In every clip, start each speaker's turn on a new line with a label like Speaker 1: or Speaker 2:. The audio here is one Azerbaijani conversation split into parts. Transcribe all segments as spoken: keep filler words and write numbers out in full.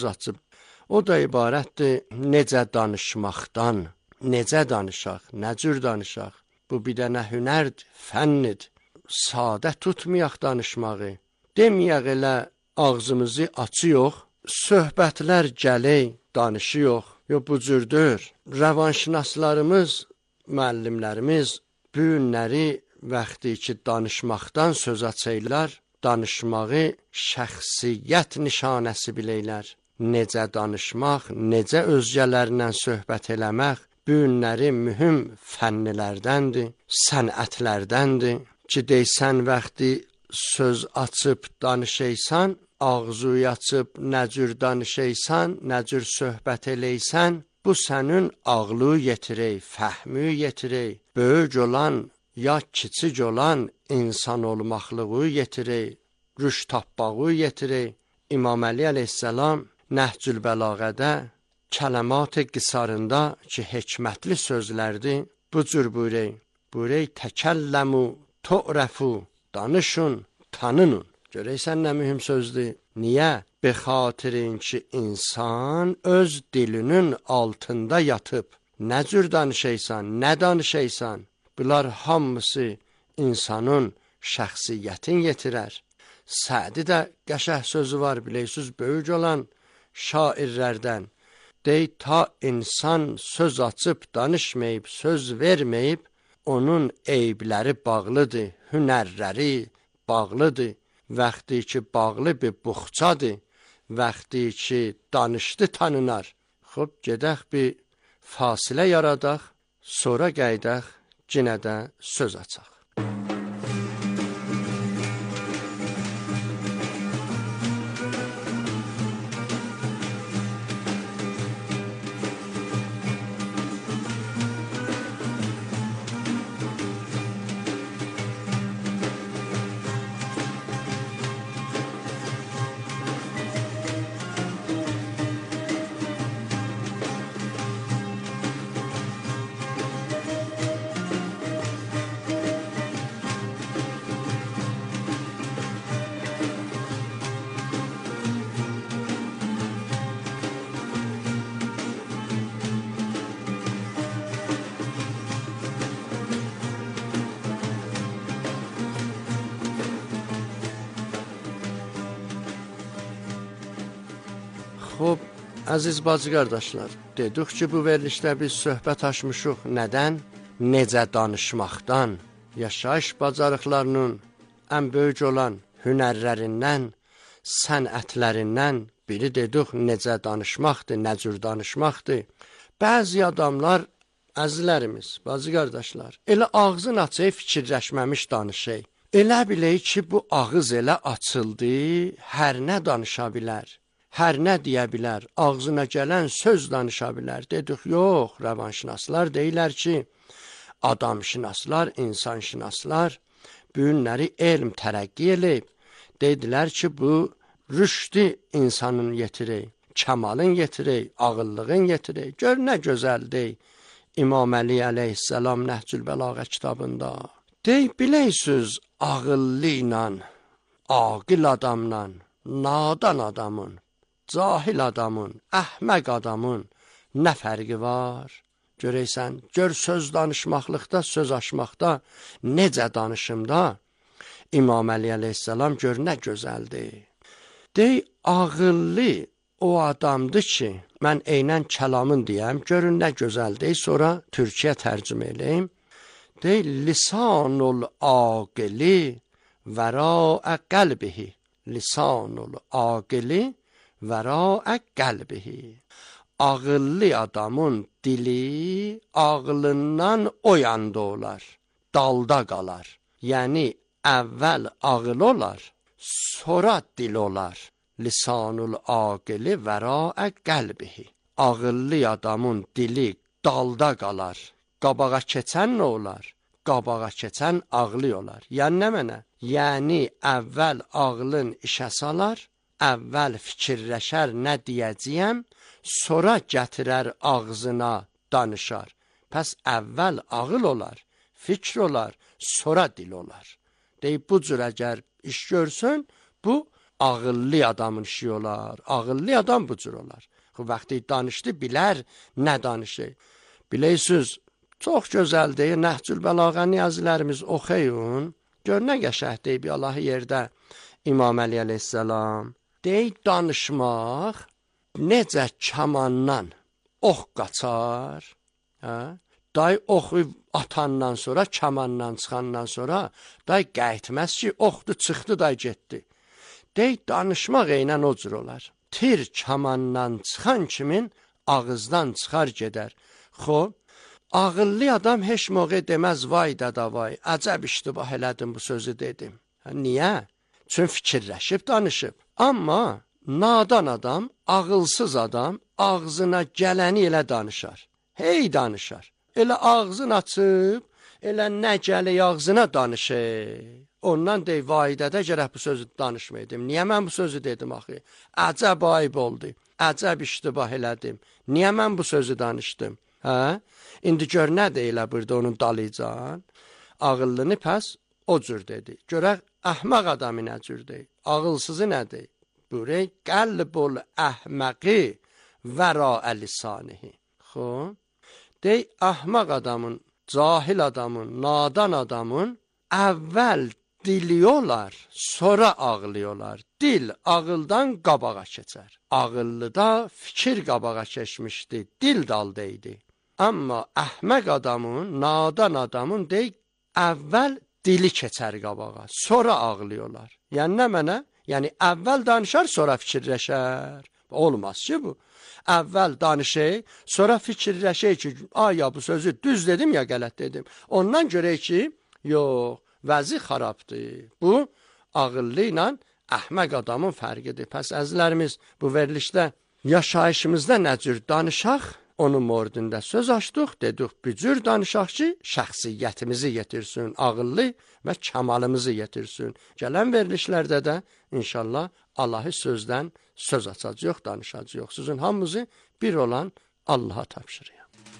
Speaker 1: açıb. O da ibarətdir necə danışmaqdan, necə danışaq, nə cür danışaq. Bu bir dənə hünərdir, fənnidir. Sadə tutmayaq danışmağı. Deməyək elə ağzımızı açıyıq, söhbətlər gələk, danışıyıq. Yox, bu cürdür. Rəvanşünaslarımız, müəllimlərimiz bu günləri vaxtı ki danışmaqdan söz açaylar, danışmağı şəxsiyyət nişanəsi biləylər. Necə danışmaq, necə özgələrlə söhbət eləmək bu günləri mühüm fənnilərdəndir, sənətlərdəndir ki, deysən vaxtı söz açıb danışaysan, ağzı açıb nə cür danışaysan, nə cür söhbət eləysən, bu sənin ağlı yetirək, fəhmi yetirək, böyük olan ya kiçik olan insan olmaqlığı yetirək, rüş tapbağı yetirək. İmam Əli əleyhissalam Nəhcül Bəlağədə kələmat-ı qisarında ki, hikmətli sözlərdir, bu cür buyurək. Buyurək, təkəlləmu, tu'rəfu, danışın, tanının. Görəysən nə mühüm sözdür. Niyə? Be xatirin ki, insan öz dilinin altında yatıb. Nə cür danışaysan, nə danışaysan, bunlar hamısı insanın şəxsiyyətin yetirər. Sədi də qəşəh sözü var, bilirsiniz, böyük olan şairlərdən. Dey, ta insan söz açıb, danışmayıb, söz verməyib, onun eybləri bağlıdır, hünərləri bağlıdır. Vaxtı ki, bağlı bir buxçadır, vaxtı ki, danışdı tanınar. Xob, gedək bir fasilə yaradaq, sonra qəydək, yenə də söz açaq. Xob, əziz bacı qardaşlar, dedik ki, bu verilişdə biz söhbət açmışıq. Nədən? Necə danışmaqdan, yaşayış bacarıqlarının ən böyük olan hünərlərindən, sənətlərindən biri dedik, necə danışmaqdır, nə cür danışmaqdır. Bəzi adamlar, əzizlərimiz, bacı qardaşlar, elə ağzın açıb fikirləşməmiş danışır. Elə bilək ki, bu ağız elə açıldı, hər nə danışa bilər. Hər nə deyə bilər, ağzına gələn söz danışa bilər. Dedik, yox, rəvanşünaslar deyirlər ki, adamşünaslar, insanşünaslar bu günləri elm tərəqqi eləyib. Dedilər ki, bu rüşdü insanın yetirək, kəmalın yetirək, ağıllığın yetirək. Gör nə gözəldir İmam Əli əleyhissalam Nəhcül Bəlağə kitabında. Dey, biləysiz, ağıllı ilə, aqil adamla, nadan adamın, cahil adamın, əhməq adamın nə fərqi var? Görəysən, gör söz danışmaqlıqda, söz açmaqda, necə danışımda İmam Əli əleyhissalam gör nə gözəldir. Dey, ağıllı o adamdır ki, mən eynən kəlamın deyəm, görün nə gözəldir, sonra Türkiyə tərcümə eləyim. Dey, lisanul aqili vəraə qəlbihi, lisanul aqili vəraə qəlbihi. Ağıllı adamın dili ağlından o yanda olar, dalda qalar. Yəni, əvvəl ağıl olar, sonra dil olar. Lisanul aqili vəraə qəlbihi. Ağıllı adamın dili dalda qalar. Qabağa keçən nə olar? Qabağa keçən ağlı olar. Yəni nə mənə? Yəni, əvvəl ağlın işə salar, əvvəl fikirləşər nə deyəcəyəm, sonra gətirər ağzına danışar. Pəs əvvəl ağıl olar, fikr olar, sonra dil olar. Deyib, bu cür əgər iş görsün, bu ağıllı adamın işi olar. Ağıllı adam bu cür olar. O vaxtı danışdı, bilər nə danışır. Bilirsiniz, çox gözəldir. Nəhcül Bəlağə niyazlərimiz oxuyun. Gör nə qəşəng deyib Allah yerdə İmam Əli əleyhissalam. Dey danışmaq necə kamandan ox qaçar. Hə? Day oxu atandan sonra, kamandan çıxandan sonra day qayıtmaz ki, oxdu çıxdı, day getdi. Dey danışmaq eynən o cür olar. Tir kamandan çıxan kimin ağızdan çıxar gedər. Xo, ağıllı adam heç moğə deməz vay dada vay, əcəb iştibah elədim bu sözü dedim. Hə, niyə? Çün fikirləşib danışıb. Amma nadan adam, ağılsız adam ağzına gələni elə danışar. Hey danışar. Elə ağzını açıb, elə nə gəli ağzına danışır. Ondan dey, vay dədə gərək bu sözü danışmaydım. Niyə mən bu sözü dedim axı? Əcəb ayıb oldu. Əcəb iştibah elədim. Niyə mən bu sözü danışdım? Hə? İndi gör nə deyilə burada onun dalıcan? Ağıllını pəs o cür dedi. Görək əhmaq adamı nə cür deyil? Ağılsızı nə deyil? Bürey qəlbul əhməqi vəra əllisanihi. Xo? Dey, əhmaq adamın, cahil adamın, nadan adamın əvvəl diliyorlar, sonra ağlıyorlar. Dil ağıldan qabağa keçər. Ağıllıda fikir qabağa keçmişdi, dil daldaydı. Amma əhmək adamın, nadan adamın dey, əvvəl dili keçər qabağa, sonra ağlıyorlar. Yəni nə mənə? Yəni əvvəl danışar, sonra fikirləşər. Olmaz ki bu. Əvvəl danışır, sonra fikirləşək ki, aya bu sözü düz dedim ya qələt dedim. Ondan görək ki, yox, vəzi xarabdır. Bu, ağıllı ilə əhmək adamın fərqidir. Pəs əzlərimiz bu verilişdə yaşayışımızda nə cür danışaq, onun mordunda söz açdıq, dedik, bir cür danışaq ki, şəxsiyyətimizi yetirsin, ağıllı və kəmalımızı yetirsin. Gələn verilişlərdə də inşallah Allahı sözdən söz açacaq, danışacaq. Sizin hamımızı bir olan Allaha tapşırıyam.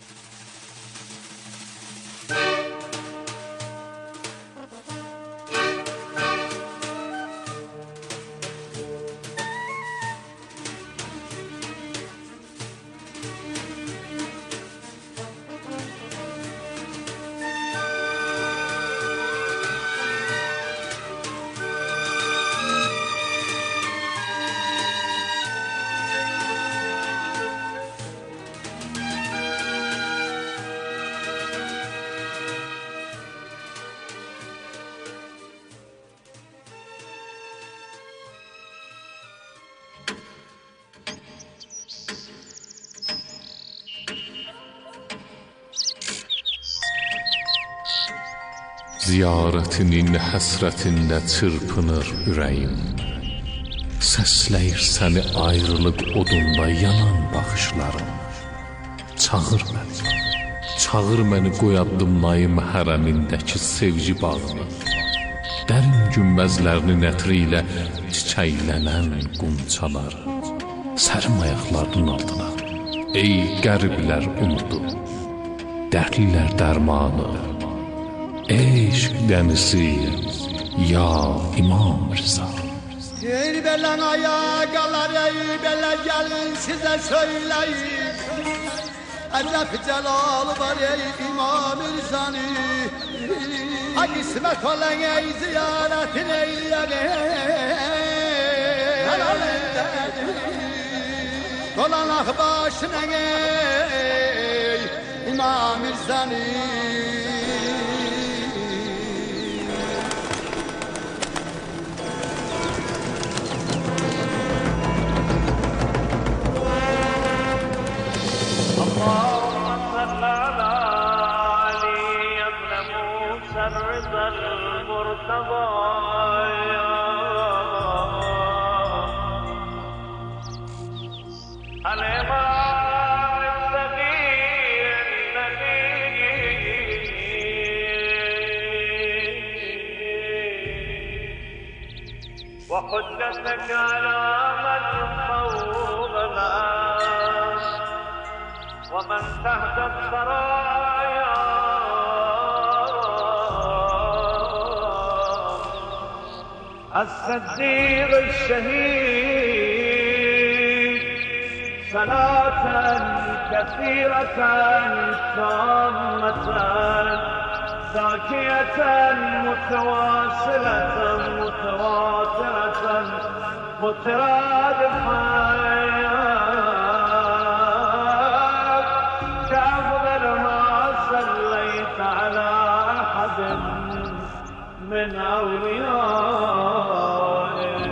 Speaker 2: Ziyarətinin həsrətində çırpınır ürəyim. Səsləyir səni ayrılıq odunda yanan baxışlarım. Çağır məni, çağır məni qoyaddım naim hərəmindəki sevgi bağına. Dərin günbəzlərinin ətri ilə çiçəklənən qunçalar. Sərim ayaqlarının altına, ey qəriblər umudu, dərdlilər dərmanı. Eşq dənizi, ya İmam Rıza.
Speaker 3: Yer belən ayaqalar, ey belə gəlin sizə söyləyim. Əcəb cəlalı var ey İmam Rıza'nı. Ha qismət olan ey ziyarətin eyləyək. Dolanaq başına ey İmam Rıza'nı.
Speaker 4: اللهم صل على علي ابن موسى الرضا المرتضى الإمام الصغير النبي وحجتك على من فوق الناس ومن تحت الثرايا الصديق الشهيد صلاة كثيرة تامة زاكية متواصلة متواترة مترادفة كأفضل ما صليت على أحد من أوليائك.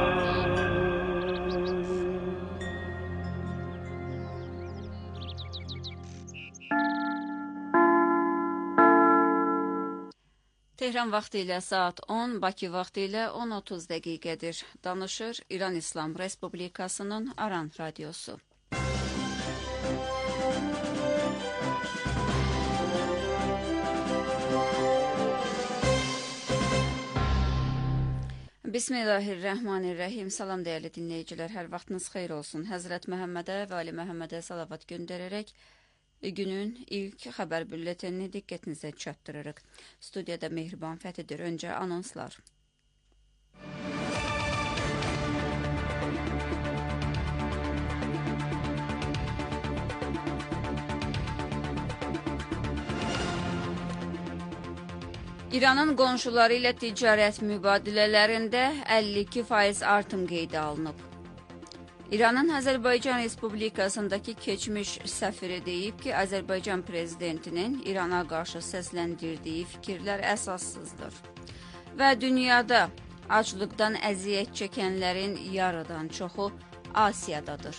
Speaker 5: Tehran vaxtı ilə saat on, Bakı vaxtı ilə on otuz dəqiqədir. Danışır İran İslam Respublikasının Aran Radiosu. Bismillahirrahmanirrahim. Salam dəyərli dinləyicilər, hər vaxtınız xeyir olsun. Həzrət Məhəmmədə və Ali Məhəmmədə salavat göndərərək günün ilk xəbər bülletenini diqqətinizə çatdırırıq. Studiyada Mehriban Fəthidir. Öncə anonslar. İranın qonşuları ilə ticarət mübadilələrində əlli iki faiz artım qeydə alınıb. İranın Azərbaycan Respublikasındakı keçmiş səfiri deyib ki, Azərbaycan prezidentinin İrana qarşı səsləndirdiyi fikirlər əsassızdır. Və dünyada aclıqdan əziyyət çəkənlərin yarıdan çoxu Asiyadadır.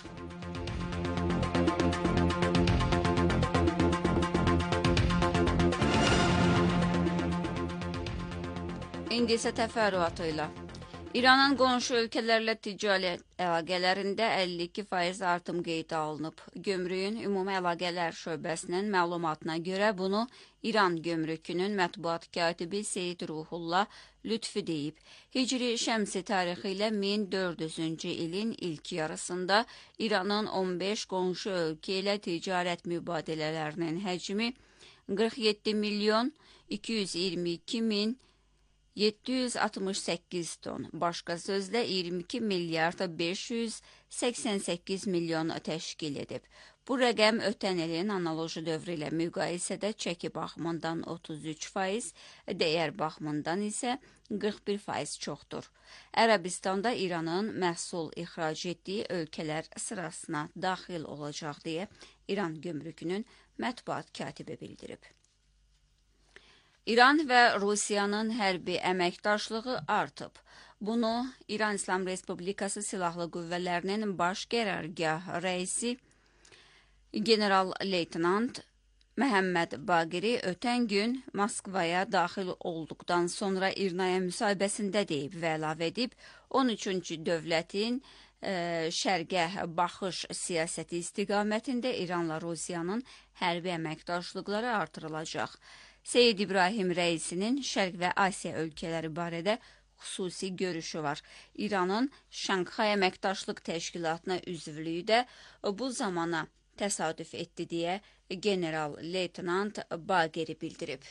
Speaker 5: İndi isə təfərrüatıyla. İranın qonşu ölkələrlə ticarət əlaqələrində əlli iki faiz artım qeydə alınıb. Gömrüyün Ümumi Əlaqələr Şöbəsinin məlumatına görə bunu İran gömrükünün mətbuat katibi Seyid Ruhullah Lütfi deyib. Hicri Şəmsi tarixi ilə min dörd yüzüncü ilin ilk yarısında İranın on beş qonşu ölkə ilə ticarət mübadilələrinin həcmi qırx yeddi milyon iki yüz iyirmi iki min yeddi yüz altmış səkkiz ton, başqa sözlə iyirmi iki milyard beş yüz səksən səkkiz milyon təşkil edib. Bu rəqəm ötən ilin analoji dövrü ilə müqayisədə çəki baxımından otuz üç faiz, dəyər baxımından isə qırx bir faiz çoxdur. Ərəbistanda İranın məhsul ixrac etdiyi ölkələr sırasına daxil olacaq deyə İran gömrükünün mətbuat katibi bildirib. İran və Rusiyanın hərbi əməkdaşlığı artıb. Bunu İran İslam Respublikası Silahlı Qüvvələrinin baş qərargah rəisi general-leytenant Məhəmməd Baqiri ötən gün Moskvaya daxil olduqdan sonra İrnaya müsahibəsində deyib və əlavə edib, on üçüncü dövlətin e, şərqə baxış siyasəti istiqamətində İranla Rusiyanın hərbi əməkdaşlıqları artırılacaq. Seyid İbrahim rəisinin Şərq və Asiya ölkələri barədə xüsusi görüşü var. İranın Şanxay Əməkdaşlıq Təşkilatına üzvlüyü də bu zamana təsadüf etdi deyə general-leytenant Baqeri bildirib.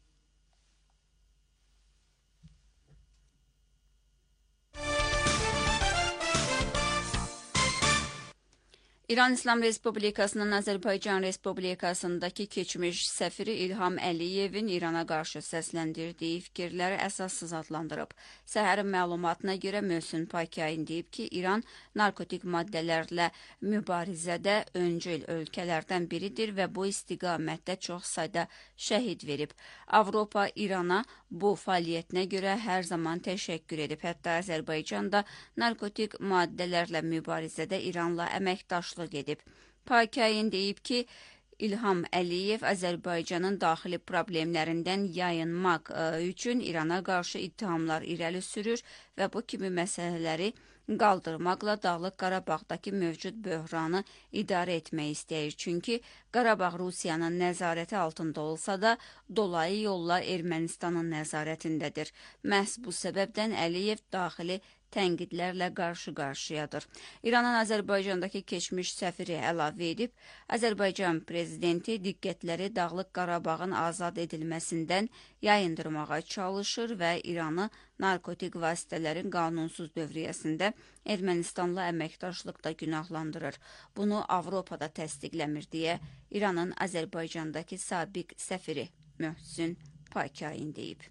Speaker 5: İran İslam Respublikasının Azərbaycan Respublikasındakı keçmiş səfiri İlham Əliyevin İrana qarşı səsləndirdiyi fikirləri əsassız adlandırıb. Səhərin məlumatına görə Möhsün Pakayin deyib ki, İran narkotik maddələrlə mübarizədə öncül ölkələrdən biridir və bu istiqamətdə çox sayda şəhid verib. Avropa İrana bu fəaliyyətinə görə hər zaman təşəkkür edib. Hətta Azərbaycan da narkotik maddələrlə mübarizədə İranla əməkdaşlıq edib. Pakayin deyib ki, İlham Əliyev Azərbaycanın daxili problemlərindən yayınmaq üçün İrana qarşı ittihamlar irəli sürür və bu kimi məsələləri qaldırmaqla Dağlıq Qarabağdakı mövcud böhranı idarə etmək istəyir. Çünki Qarabağ Rusiyanın nəzarəti altında olsa da, dolayı yolla Ermənistanın nəzarətindədir. Məhz bu səbəbdən Əliyev daxili tənqidlərlə qarşı-qarşıyadır. İranın Azərbaycandakı keçmiş səfiri əlavə edib, Azərbaycan prezidenti diqqətləri Dağlıq Qarabağın azad edilməsindən yayındırmağa çalışır və İranı narkotik vasitələrin qanunsuz dövriyyəsində Ermənistanla əməkdaşlıqda günahlandırır. Bunu Avropada təsdiqləmir deyə İranın Azərbaycandakı sabiq səfiri Möhsün Pakayin deyib.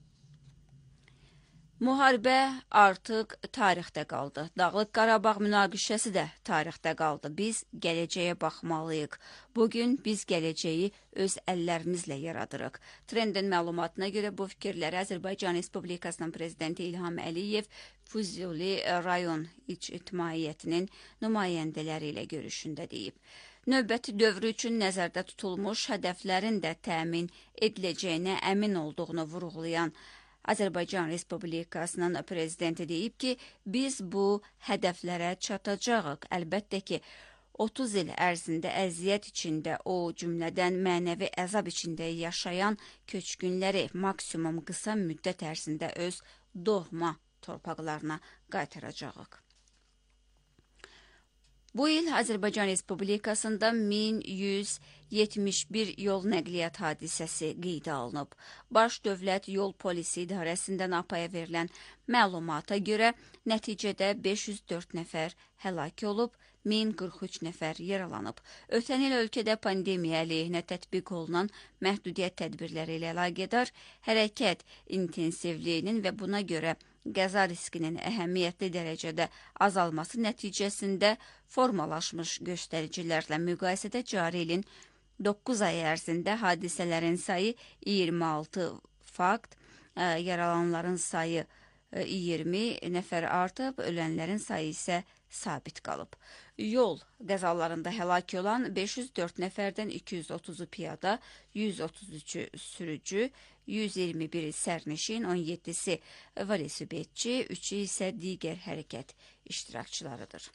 Speaker 5: Müharibə artıq tarixdə qaldı. Dağlıq Qarabağ münaqişəsi də tarixdə qaldı. Biz gələcəyə baxmalıyıq. Bugün biz gələcəyi öz əllərimizlə yaradırıq. Trendin məlumatına görə bu fikirləri Azərbaycan Respublikasının prezidenti İlham Əliyev Füzuli rayon ictimaiyyətinin nümayəndələri ilə görüşündə deyib. Növbəti dövrü üçün nəzərdə tutulmuş hədəflərin də təmin ediləcəyinə əmin olduğunu vurğulayan Azərbaycan Respublikasının prezidenti deyib ki, biz bu hədəflərə çatacağıq. Əlbəttə ki, otuz il ərzində əziyyət içində, o cümlədən mənəvi əzab içində yaşayan köçkünləri maksimum qısa müddət ərzində öz doğma torpaqlarına qaytaracağıq. Bu il Azərbaycan Respublikasında min yüz yetmiş bir yol nəqliyyat hadisəsi qeydə alınıb. Baş Dövlət Yol Polisi İdarəsindən APAya verilən məlumata görə nəticədə beş yüz dörd nəfər həlak olub, min qırx üç nəfər yaralanıb. Ötən il ölkədə pandemiya əleyhinə tətbiq olunan məhdudiyyət tədbirləri ilə əlaqədar hərəkət intensivliyinin və buna görə qəza riskinin əhəmiyyətli dərəcədə azalması nəticəsində formalaşmış göstəricilərlə müqayisədə cari ilin doqquz ay ərzində hadisələrin sayı iyirmi altı fakt, yaralananların sayı iyirmi nəfər artıb, ölənlərin sayı isə sabit qalıb. Yol qəzalarında həlak olan beş yüz dörd nəfərdən iki yüz otuzu piyada, yüz otuz üçü sürücü, yüz iyirmi biri sərnişin, on yeddisi velosipedçi, üçü isə digər hərəkət iştirakçılarıdır.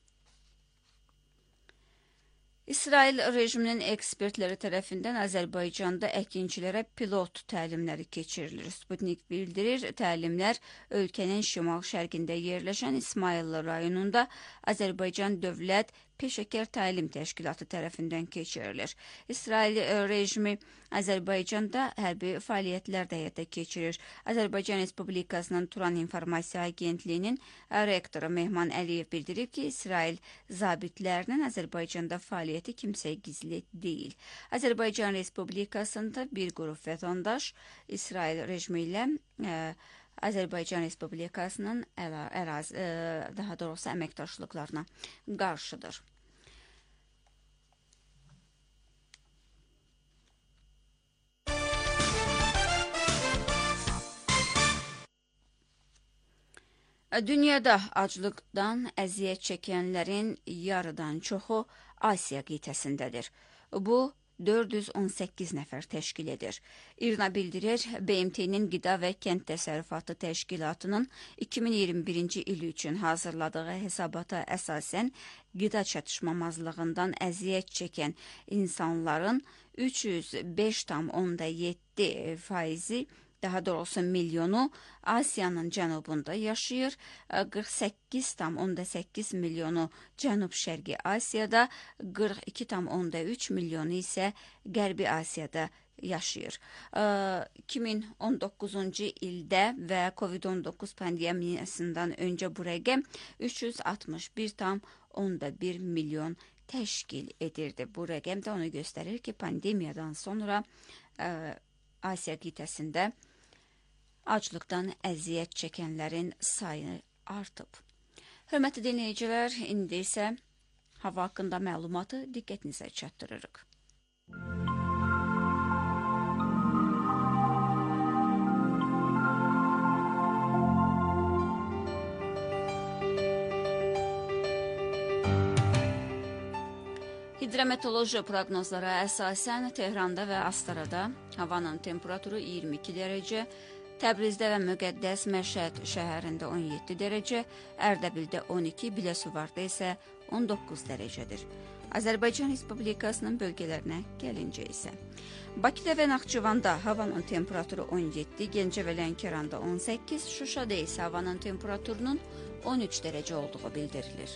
Speaker 5: İsrail rejiminin ekspertləri tərəfindən Azərbaycanda əkinçilərə pilot təlimləri keçirilir. Sputnik bildirir, təlimlər ölkənin şimal-şərqində yerləşən İsmayıllı rayonunda Azərbaycan Dövlət Peşəkar Təlim Təşkilatı tərəfindən keçirilir. İsrail rejimi Azərbaycanda hərbi fəaliyyətlər də həyata keçirir. Azərbaycan Respublikasının Turan İnformasiya Agentliyinin rektoru Mehman Əliyev bildirib ki, İsrail zabitlərinin Azərbaycanda fəaliyyəti kimsəyə gizli deyil. Azərbaycan Respublikasında bir qrup vətəndaş İsrail rejimi ilə e, Azərbaycan Respublikasının əraz, e, daha doğrusu əməkdaşlıqlarına qarşıdır. Dünyada aclıqdan əziyyət çəkənlərin yarıdan çoxu Asiya qitəsindədir. Bu, dörd yüz on səkkiz nəfər təşkil edir. İRNA bildirir, B M T-nin Qida və Kənd Təsərrüfatı Təşkilatının iki min iyirmi birinci il üçün hazırladığı hesabata əsasən qida çatışmamazlığından əziyyət çəkən insanların üç yüz beş tam onda yeddi faizi, daha doğrusu milyonu Asiyanın cənubunda yaşayır, qırx səkkiz tam onda səkkiz milyonu Cənub-Şərqi Asiyada, qırx iki tam onda üç milyonu isə Qərbi Asiyada yaşayır. iki min on doqquzuncu ildə və Covid on doqquz pandemiyasından öncə bu rəqəm üç yüz altmış bir tam onda bir milyon təşkil edirdi. Bu rəqəm də onu göstərir ki, pandemiyadan sonra ə, Asiya qitəsində aclıqdan əziyyət çəkənlərin sayı artıb. Hörmətli dinləyicilər, indi isə hava haqqında məlumatı diqqətinizə çatdırırıq. Hidrometeoroloji proqnozlara əsasən Tehranda və Astarada havanın temperaturu iyirmi iki dərəcə, Təbrizdə və Müqəddəs Məşəd şəhərində on yeddi dərəcə, Ərdəbildə on iki, Biləsuvarda isə on doqquz dərəcədir. Azərbaycan Respublikasının bölgələrinə gəlincə isə Bakıda və Naxçıvanda havanın temperaturu on yeddi, Gəncə və Lənkəranda on səkkiz, Şuşada isə havanın temperaturunun on üç dərəcə olduğu bildirilir.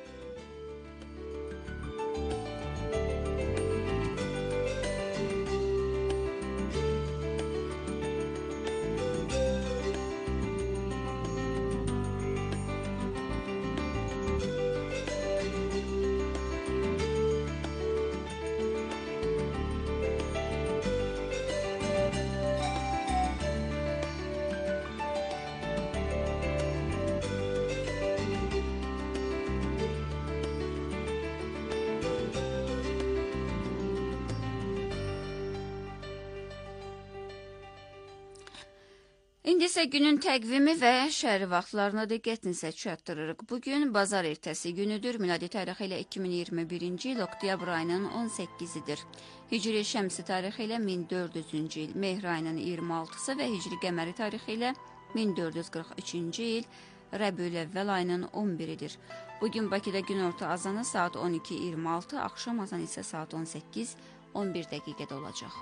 Speaker 5: İndi isə günün təqvimi və şəhəri vaxtlarına diqqətinizə çatdırırıq. Bugün bazar ertəsi günüdür. Miladi tarixi ilə iki min iyirmi birinci il oktyabr ayının on səkkizidir. Hicri şəmsi tarixi ilə min dörd yüzüncü il, Mehr ayının iyirmi altısı və Hicri qəməri tarixi ilə min dörd yüz qırx üçüncü il, Rəbiül-əvvəl ayının on biridir. Bugün Bakıda günorta azanı saat on iki iyirmi altı, axşam azanı isə saat on səkkiz on bir dəqiqədə olacaq.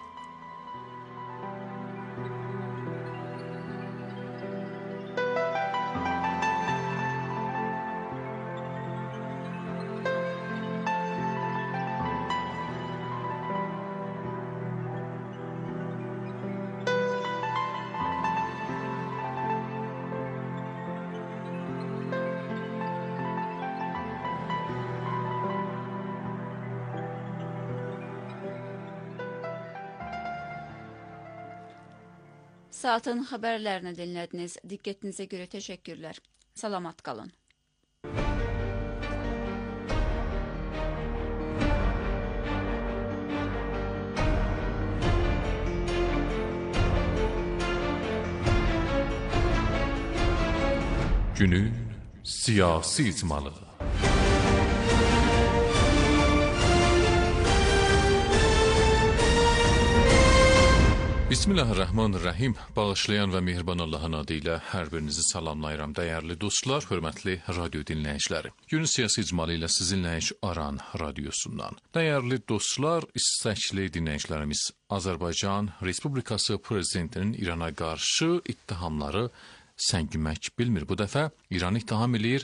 Speaker 5: Saatın xəbərlərini dinlədiniz. Diqqətinizə görə təşəkkürlər. Salamat qalın.
Speaker 2: Günün siyasi icmalı. Bismillahirrahmanirrahim. Bağışlayan və mehriban Allahın adı ilə hər birinizi salamlayıram. Dəyərli dostlar, hörmətli radyo dinləyiciləri. Günün siyasi icmalı ilə sizinləyiş Aran radiosundan. Dəyərli dostlar, istəkli dinləyicilərimiz, Azərbaycan Respublikası Prezidentinin İrana qarşı ittihamları səngimək bilmir. Bu dəfə İranı ittiham edir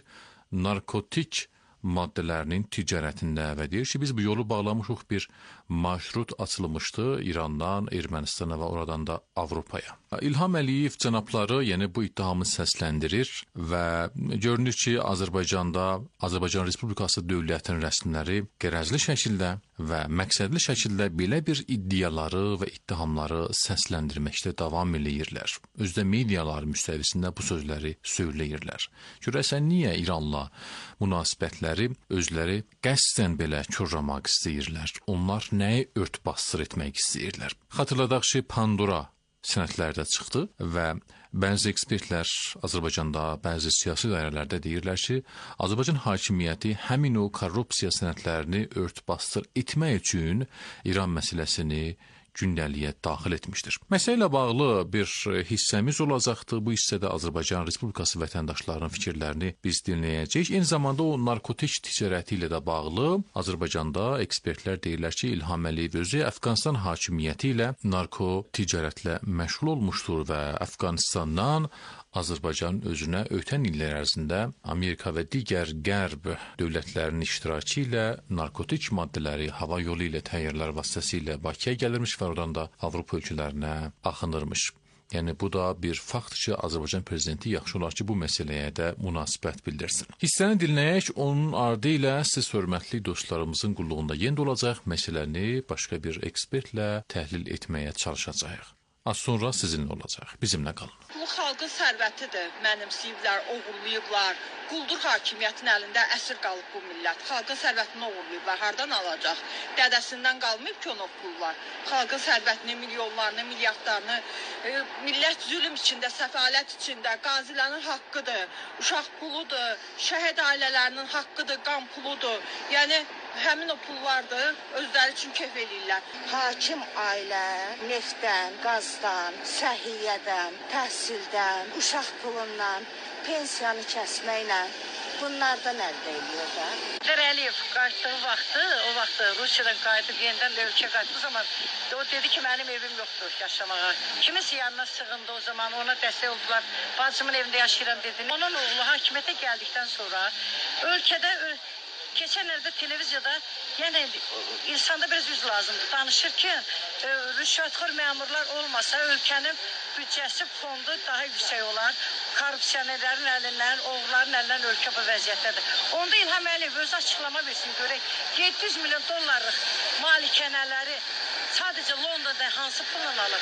Speaker 2: narkotik maddələrinin ticarətində və deyir ki, biz bu yolu bağlamışıq, bir marşrut açılmışdı İrandan Ermənistana və oradan da Avropaya. İlham Əliyev cənabları yəni bu ittihamı səsləndirir və görünür ki, Azərbaycanda Azərbaycan Respublikası dövlətinin rəsmiləri qərəzli şəkildə və məqsədli şəkildə belə bir iddiaları və ittihamları səsləndirməkdə davam eləyirlər. Özdə medialar müstəvisində bu sözləri söyləyirlər. Görəsən niyə İranla münasibətləri özləri qəsdən belə korlamaq istəyirlər? Onlar nəyi örtbasdır etmək istəyirlər? Xatırladaq ki, Pandora sənədlərdə çıxdı və bəzi ekspertlər Azərbaycanda, bəzi siyasi dairələrdə deyirlər ki, Azərbaycan hakimiyyəti həmin o korrupsiya sənədlərini örtbasdır etmək üçün İran məsələsini gündəliyə daxil etmişdir. Məsələ ilə bağlı bir hissəmiz olacaqdır. Bu hissədə Azərbaycan Respublikası vətəndaşlarının fikirlərini biz dinləyəcəyik. Eyni zamanda o narkotik ticarəti ilə də bağlı Azərbaycanda ekspertlər deyirlər ki, İlham Əliyev özü Əfqanistan hakimiyyəti ilə narko ticarətlə məşğul olmuşdur və Əfqanistandan Azərbaycan özünə ötən illər ərzində Amerika və digər qərb dövlətlərinin iştirakı ilə narkotik maddələri hava yolu ilə təyyarələr vasitəsilə Bakıya gəlirmiş və oradan da Avropa ölkələrinə axınırmış. Yəni bu da bir faktdır ki, Azərbaycan prezidenti yaxşı olar ki, bu məsələyə də münasibət bildirsin. Hissəni dinləyək, onun ardı ilə siz hörmətli dostlarımızın qulluğunda yenidə olacaq məsələni başqa bir ekspertlə təhlil etməyə çalışacağıq. Az sonra sizinlə olacaq. Bizimlə qalın.
Speaker 6: Bu xalqın sərvətidir. Mənimsəyiblər, oğurlayıblar. Quldur hakimiyyətin əlində əsir qalıb bu millət. Xalqın sərvətini oğurlayıblar. Hardan alacaq? Dədəsindən qalmayıb ki, onu pullar. Xalqın sərvətini, milyonlarını, milyardlarını, e, millət zülm içində, səfalət içində, qazilərin haqqıdır, uşaq puludur, şəhid ailələrinin haqqıdır, qan puludur. Yəni həmin o pullardır, özləri üçün kef eləyirlər. Hakim ailə neftdən, qazdan, səhiyyədən, təhsildən, uşaq pulundan, pensiyanı kəsməklə
Speaker 7: bunlardan əldə ediyorlar.
Speaker 8: Əliyev qayıtdığı vaxtı, o vaxtı Rusiyadan qayıdıb yenidən ölkə qayıtdığı zaman o dedi ki, mənim evim yoxdur yaşamağa. Kiminsə yanına sığındı o zaman, ona dəstək oldular. Bacımın evində yaşayıram dedi. Onun oğlu hakimiyyətə gəldikdən sonra ölkədə keçən ildə televiziyada yəni insanda biraz üz lazımdır. Danışır ki, e, rüşvətxor məmurlar olmasa ölkənin büdcəsi, fondu daha yüksək olar. Korrupsiyanerlərin əlindən, oğulların əlindən ölkə bu vəziyyətdədir. Onda İlham Əliyev öz açıqlama versin, görək. yeddi yüz milyon dollarlıq malikənələri sadəcə Londonda hansı pulla alır?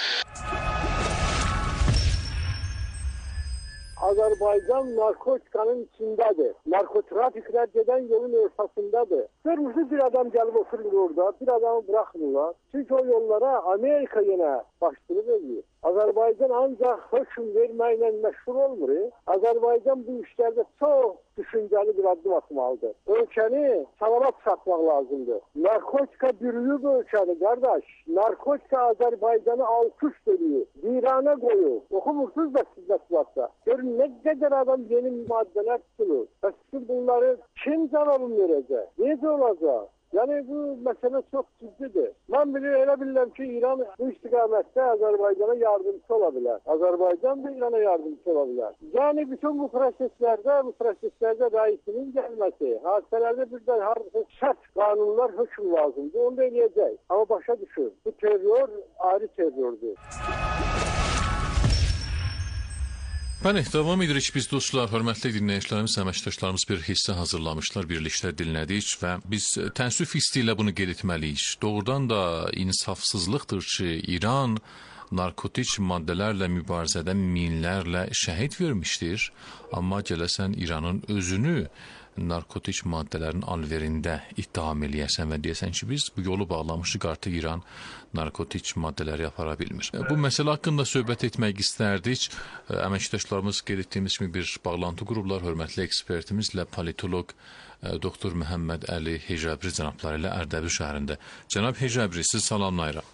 Speaker 9: Azerbaycan narkotikanın içindedir. Narkotrafikler giden yolun ortasındadır. Görmüşsünüz bir adam gelip oturur orada, bir adamı bırakmıyorlar. Çünkü o yollara Amerika yine başlığını veriyor. Azerbaycan ancak hüküm vermeyle meşhur olmuyor. Azerbaycan bu işlerde çok düşünceli bir adım atmalıdır. Ölkəni salamat satmak lazımdır. Narkotika bürüyü bu ölkəni kardeş. Narkotika Azerbaycan'ı alt üst ediyor. Virana koyuyor. Okumursunuz da siz nasıl görün ne kadar adam yeni maddeler tutulur. Sizin bunları kim canalım verecek? Nece olacak? Yani bu mesele çok ciddidir. Ben bile öyle bilirəm ki, İran bu istiqamətdə Azerbaycan'a yardımcı olabilir. Azerbaycan da İran'a yardımcı olabilir. Yani bütün bu proseslerde, bu proseslerde reisinin gelmesi, hadiselerde birden sert kanunlar hüküm lazımdır. Onu da eləyəcək. Ama başa düşün. Bu terör ayrı terördür.
Speaker 2: Bəli, davam edirik biz dostlar, hörmətli dinləyicilərimiz, əməkdaşlarımız bir hissə hazırlamışlar, birlikdə dinlədik və biz təəssüf hissi ilə bunu qeyd etməliyik. Doğrudan da insafsızlıqdır ki, İran narkotik maddələrlə mübarizədə minlərlə şəhid vermişdir, amma gələsən İranın özünü narkotik maddələrin alverində ittiham eləyəsən və deyəsən ki, biz bu yolu bağlamışıq, artıq İran narkotik maddələri apara bilmir. Bu məsələ haqqında söhbət etmək istərdik. Əməkdaşlarımız qeyd etdiyimiz kimi bir bağlantı qurublar, hörmətli ekspertimizlə politoloq doktor Məhəmməd Əli Hicabri cənabları ilə Ərdəbil şəhərində. Cənab Hicabri, siz salamlayıram.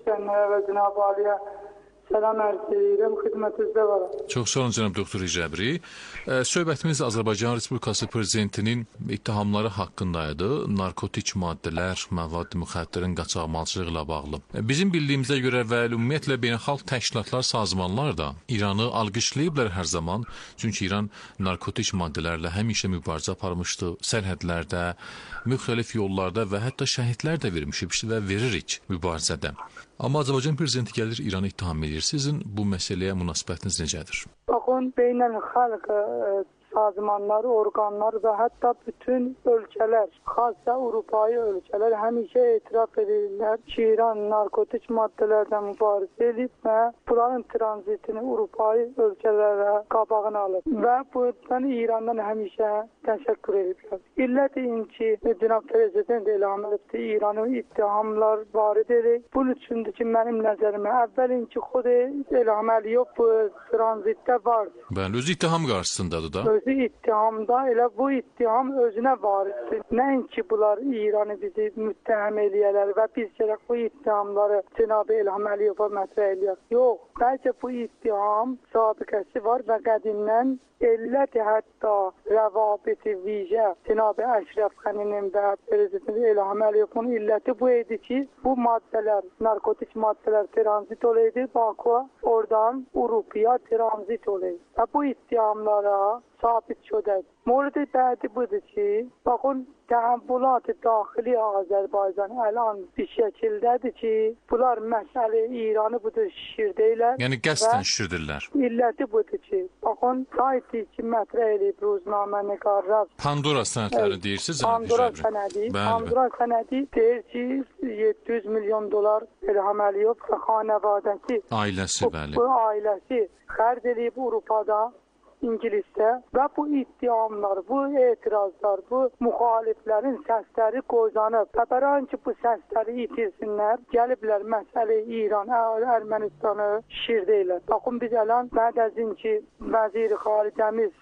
Speaker 10: Və Cənab Aliyə salam ərz edirəm, xidmətinizdə varım.
Speaker 2: Çox sağ olun cənab doktor Hicabri. Söhbətimiz Azərbaycan Respublikası prezidentinin ittihamları haqqındaydı. Narkotik maddələr, məvad müxəddirin qaçaqmalçılığı ilə bağlı. Bizim bildiyimizə görə və ümumiyyətlə beynəlxalq təşkilatlar, sazmanlar da İranı alqışlayıblar hər zaman. Çünki İran narkotik maddələrlə həmişə mübarizə aparmışdı. Sərhədlərdə, müxtəlif yollarda və hətta şəhidlər də vermişik və veririk mübarizədə. Amma Azərbaycan prezidenti gəlir İranı ittiham edir. Sizin bu məsələyə münasibətiniz necədir?
Speaker 10: Baxın, beynəlxalq sazmanları, orqanlar və hətta bütün ölkələr, xaصة Avropayi ölkələr həmişə etiraf edirlər ki, İran narkotik maddələrdən mübarizə edib və bunların tranzitini Avropayi ölkələrə qabağını alıb. Və bundan İrandan həmişə təşəkkür ediblər. İllət-in ki, Cənab Prezident elan etdi, İranın ittihamlar varid edir. Bunun üçündür ki, mənim nəzərimə əvvəlin ki, xud İlham Əliyev bu tranzitdə var.
Speaker 2: Bəli, özü ittiham qarşısındadır da.
Speaker 10: Özü ittihamda, elə bu ittiham özünə variddir. Nəinki bunlar İranı bizi müttəhəm eləyələr və biz gərək bu ittihamları Cənab-ı İlham Əliyevə mətrəh eləyək. Yox, bəlkə bu ittiham sabiqəsi var və qədimdən illəti hətta rəvabiti vicə Cənab-ı Əşrəf Xəninin və Prezident İlham Əliyevin illəti bu idi ki, bu maddələr, narkotik maddələr tranzit olaydı, Bakıya, oradan Avropaya tranzit olaydı. Və bu ittihamlara sabit şödədir. Mordi bədi budur ki, baxın, təhəmbülat daxili Azərbaycan əlan bir şəkildədir ki, bunlar məsələ İranı budur şişirdəylər.
Speaker 2: Yəni qəsdən şişirdirlər.
Speaker 10: İlləti budur ki, baxın, sayti ki, mətrə eləyib Ruznamə Niqarraz.
Speaker 2: Pandora sənədləri deyirsiniz,
Speaker 10: Pandora sənədi. Pandora sənədi deyir ki, yeddi yüz milyon dolar İlham Əliyev və xanəvadəsi.
Speaker 2: Ailəsi, bəli.
Speaker 10: Bu ailəsi xərc eləyib Avropada, İngilisdə və bu iddiamlar, bu etirazlar, bu müxaliflərin səsləri qozanıb. Təbərən ki, bu səsləri itirsinlər, gəliblər məsələ İran, Ermənistanı şişirdəylər. Baxın, biz ələn Mədəzin ki, vəzir xaricəmiz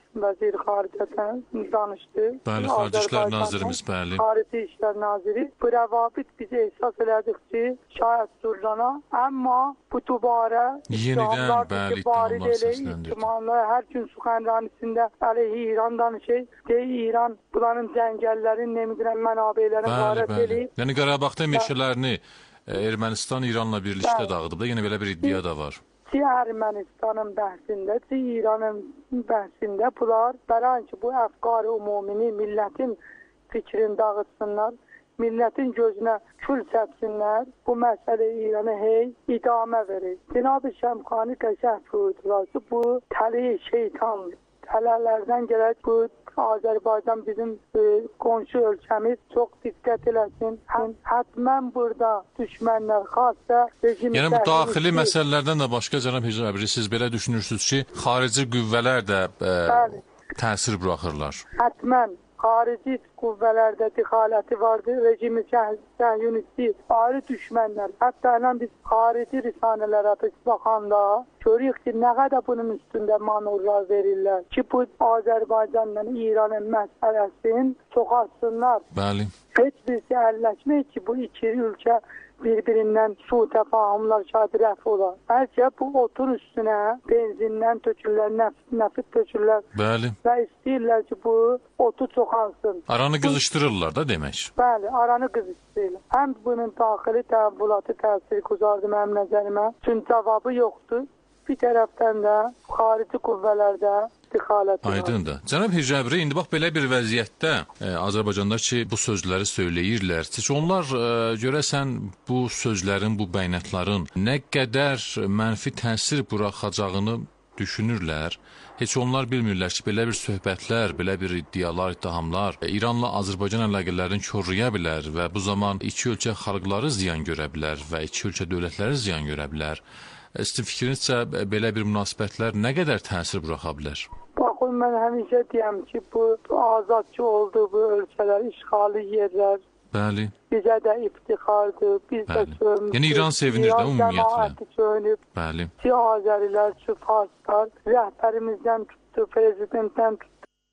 Speaker 10: vəzir xaricədən danışdı.
Speaker 2: Bəli, Xarici İşlər Nazirimiz, bəli.
Speaker 10: Xarici İşlər Naziri. Bu rəvabit bizi ehsas elədik ki, şayət durlana, amma bu dubara
Speaker 2: yenidən bəli iddialar səsləndirdi.
Speaker 10: Hər gün Suxanranisində əleyhi İran danışır. Deyir İran bunların cəngəllərin, nemiqrən mənabələrin qarət eləyib.
Speaker 2: Yəni Qarabağda meşələrini Ermənistan İranla birlikdə dağıdıb da, yenə belə bir iddia da var.
Speaker 10: Ki Ermənistanın bəhsində, ki İranın bəhsində bunlar bələn ki, bu əfqar-ı umumini millətin fikrini dağıtsınlar, millətin gözünə kül səpsinlər, bu məsələ İran'a hey idamə verir. Cenab-ı Şəmxani qəşəng buyurdular ki, bu təli şeytandır. Tələlərdən gələk bu Azərbaycan bizim e, qonşu ölkəmiz çox diqqət eləsin. Həm, hətmən burada düşmənlər xassə rejim...
Speaker 2: Yəni bu daxili məsələlərdən də başqa cənab Hicabri, siz belə düşünürsünüz ki, xarici qüvvələr də e, təsir buraxırlar.
Speaker 10: Hətmən. Xarici qüvvələrdə dixaləti vardı, rejimi səhyunisti, ayrı düşmənlər. Hətta ilə biz xarici risanələrə baxanda görürük ki, nə qədər bunun üstündə manorlar verirlər ki, bu Azərbaycanla İranın məsələsini çoxalsınlar.
Speaker 2: Bəli.
Speaker 10: Heç birisi əlləşməyir ki, bu iki ölkə bir-birindən su təfahümlər şahid rəf olar. Bəlkə bu otun üstünə benzindən tökürlər, nəfit, nəfit tökürlər.
Speaker 2: Bəli.
Speaker 10: Və istəyirlər ki, bu otu çoxalsın.
Speaker 2: Aranı qızışdırırlar da demək.
Speaker 10: Bəli, aranı qızışdırırlar. Həm bunun daxili təhvilatı təsiri quzardı mənim nəzərimə. Çünki cavabı yoxdur. Bir tərəfdən də xarici qüvvələrdə dixalət var.
Speaker 2: Aydındır. Cənab Hicabri, indi bax belə bir vəziyyətdə e, Azərbaycanlılar ki, bu sözləri söyləyirlər. Siz onlar e, görəsən bu sözlərin, bu bəyanatların nə qədər mənfi təsir buraxacağını düşünürlər. Heç onlar bilmirlər ki, belə bir söhbətlər, belə bir iddialar, ittihamlar İranla Azərbaycan əlaqələrini korlaya bilər və bu zaman iki ölkə xalqları ziyan görə bilər və iki ölkə dövlətləri ziyan görə bilər. Sizin fikrinizcə belə bir münasibətlər nə qədər təsir buraxa bilər?
Speaker 10: Baxın, mən həmişə deyəm ki, bu azadçı olduğu bu ölkələr, işğali yerlər
Speaker 2: Bəli.
Speaker 10: bizə də iftixardır. Biz
Speaker 2: Bəli.
Speaker 10: də çömüzdür.
Speaker 2: Yəni İran sevinir də ümumiyyətlə.
Speaker 10: Çönüb.
Speaker 2: Bəli.
Speaker 10: Ki Azərilər, ki Farslar, rəhbərimizdən tutdu, prezidentdən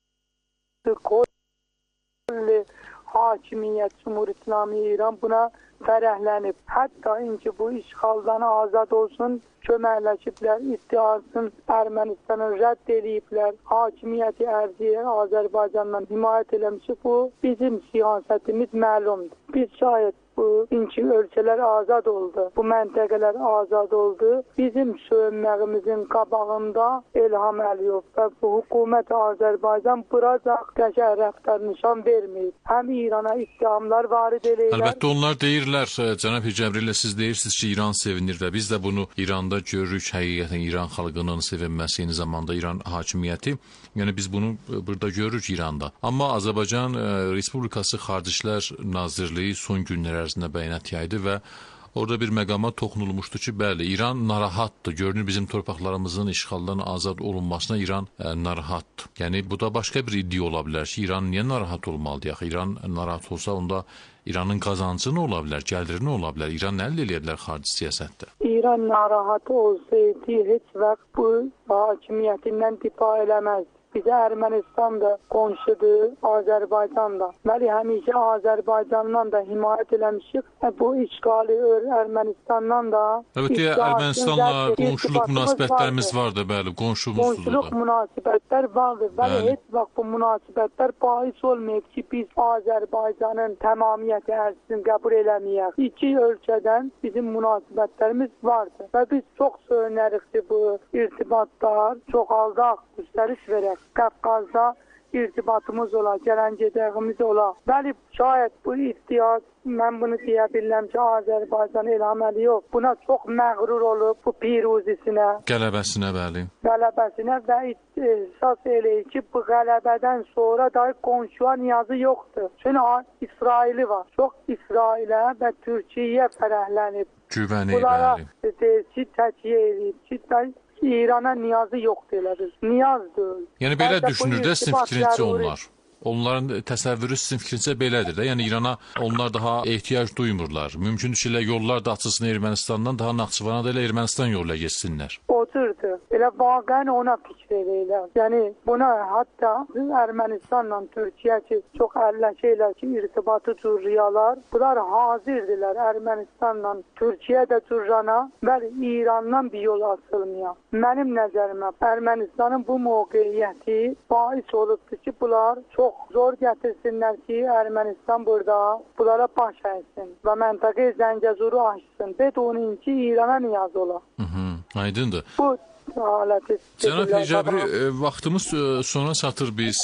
Speaker 10: tutdu, kolli hakimiyyət, Cumhur-İslami İran buna fərəhlənib. Hətta inki bu işğaldan azad olsun, köməkləşiblər, iddiasını Ermənistanı rədd ediblər, hakimiyyəti ərziyə Azərbaycandan himayət eləmişik. Bu bizim siyasətimiz məlumdur. Biz şayət bu inki ölkələr azad oldu, bu məntəqələr azad oldu. Bizim söyünməyimizin qabağında İlham Əliyev və bu hökumət Azərbaycan buracaq qəşəng rəftar nişan verməyib. Həm İrana ittihamlar varid eləyirlər.
Speaker 2: Əlbəttə onlar deyirlər, cənab Hicabri ilə siz deyirsiniz ki, İran sevinir və biz də bunu İranda görürük. Həqiqətən İran xalqının sevinməsi, eyni zamanda İran hakimiyyəti. Yəni biz bunu burada görürük İranda. Amma Azərbaycan Respublikası Xarici İşlər Nazirliyi son günlər ərzində bəyanat yaydı və orada bir məqama toxunulmuşdu ki, bəli, İran narahatdır. Görünür bizim torpaqlarımızın işğaldan azad olunmasına İran ə, narahatdır. Yəni bu da başqa bir iddia ola bilər ki, İran niyə narahat olmalıdır? Yaxı İran narahat olsa onda İranın qazancı nə ola bilər, gəliri nə ola bilər? İran nə əldə edə bilər xarici siyasətdə?
Speaker 10: İran narahat olsaydı heç vaxt bu hakimiyyətindən difa eləməzdi. Bizə Ermənistan da qonşudur, Azərbaycan da. Məli həmişə Azərbaycandan da himayət eləmişik. Bu işğali Ermənistandan da...
Speaker 2: Evet, Ermənistanla qonşuluq münasibətlərimiz vardır, bəli, qonşumuzdur.
Speaker 10: Qonşuluq münasibətlər vardır. Bəli, heç vaxt bu münasibətlər bahis olmayıb ki, biz Azərbaycanın tamamiyyəti ərzini qəbul eləməyək. İki ölkədən bizim münasibətlərimiz vardır. Və biz çox söyünərik ki, bu irtibatlar çoxaldaq, üstəlik verək. Qafqazda irtibatımız ola, gələn gedəyimiz ola. Bəli, şayət bu iddia, mən bunu deyə bilirəm ki, Azərbaycan İlham Əliyev buna çox məğrur olub bu piruzisinə.
Speaker 2: Qələbəsinə, bəli.
Speaker 10: Qələbəsinə və əsas eləyir ki, bu qələbədən sonra dahi qonşuya niyazı yoxdur. Çünki İsraili var. Çox İsrailə və Türkiyəyə fərəhlənib.
Speaker 2: Güvəni,
Speaker 10: bunlara
Speaker 2: bəli.
Speaker 10: Ki, təkiyə eləyib ki, İrana niyazı yoxdur elədir. Niyazdır.
Speaker 2: Yəni belə düşünür də sizin fikrincə onlar. Onların təsəvvürü sizin fikrincə belədir də. Yəni İrana onlar daha ehtiyac duymurlar. Mümkündür ki, yollar da açılsın Ermənistandan, daha Naxçıvana da elə Ermənistan yoluyla geçsinlər.
Speaker 10: Oturdu. Elə vaqən ona fikir eləyirlər. Yəni buna hətta Ermənistanla Türkiyə ki, çox əlləşəylər ki, irtibatı cürriyalar. Bunlar hazırdılar Ermənistanla Türkiyə də cürrana və İrandan bir yol açılmaya. Mənim nəzərimə Ermənistanın bu mövqeyiyyəti bais olubdur ki, bunlar çox zor gətirsinlər ki, Ermənistan burada bunlara baş əysin və məntəqə Zəngəzuru açsın. Bedonun ki, İrana niyaz ola.
Speaker 2: Hı hı, aydındır.
Speaker 10: Bu
Speaker 2: Cənab Hicabri, vaxtımız sona çatır, biz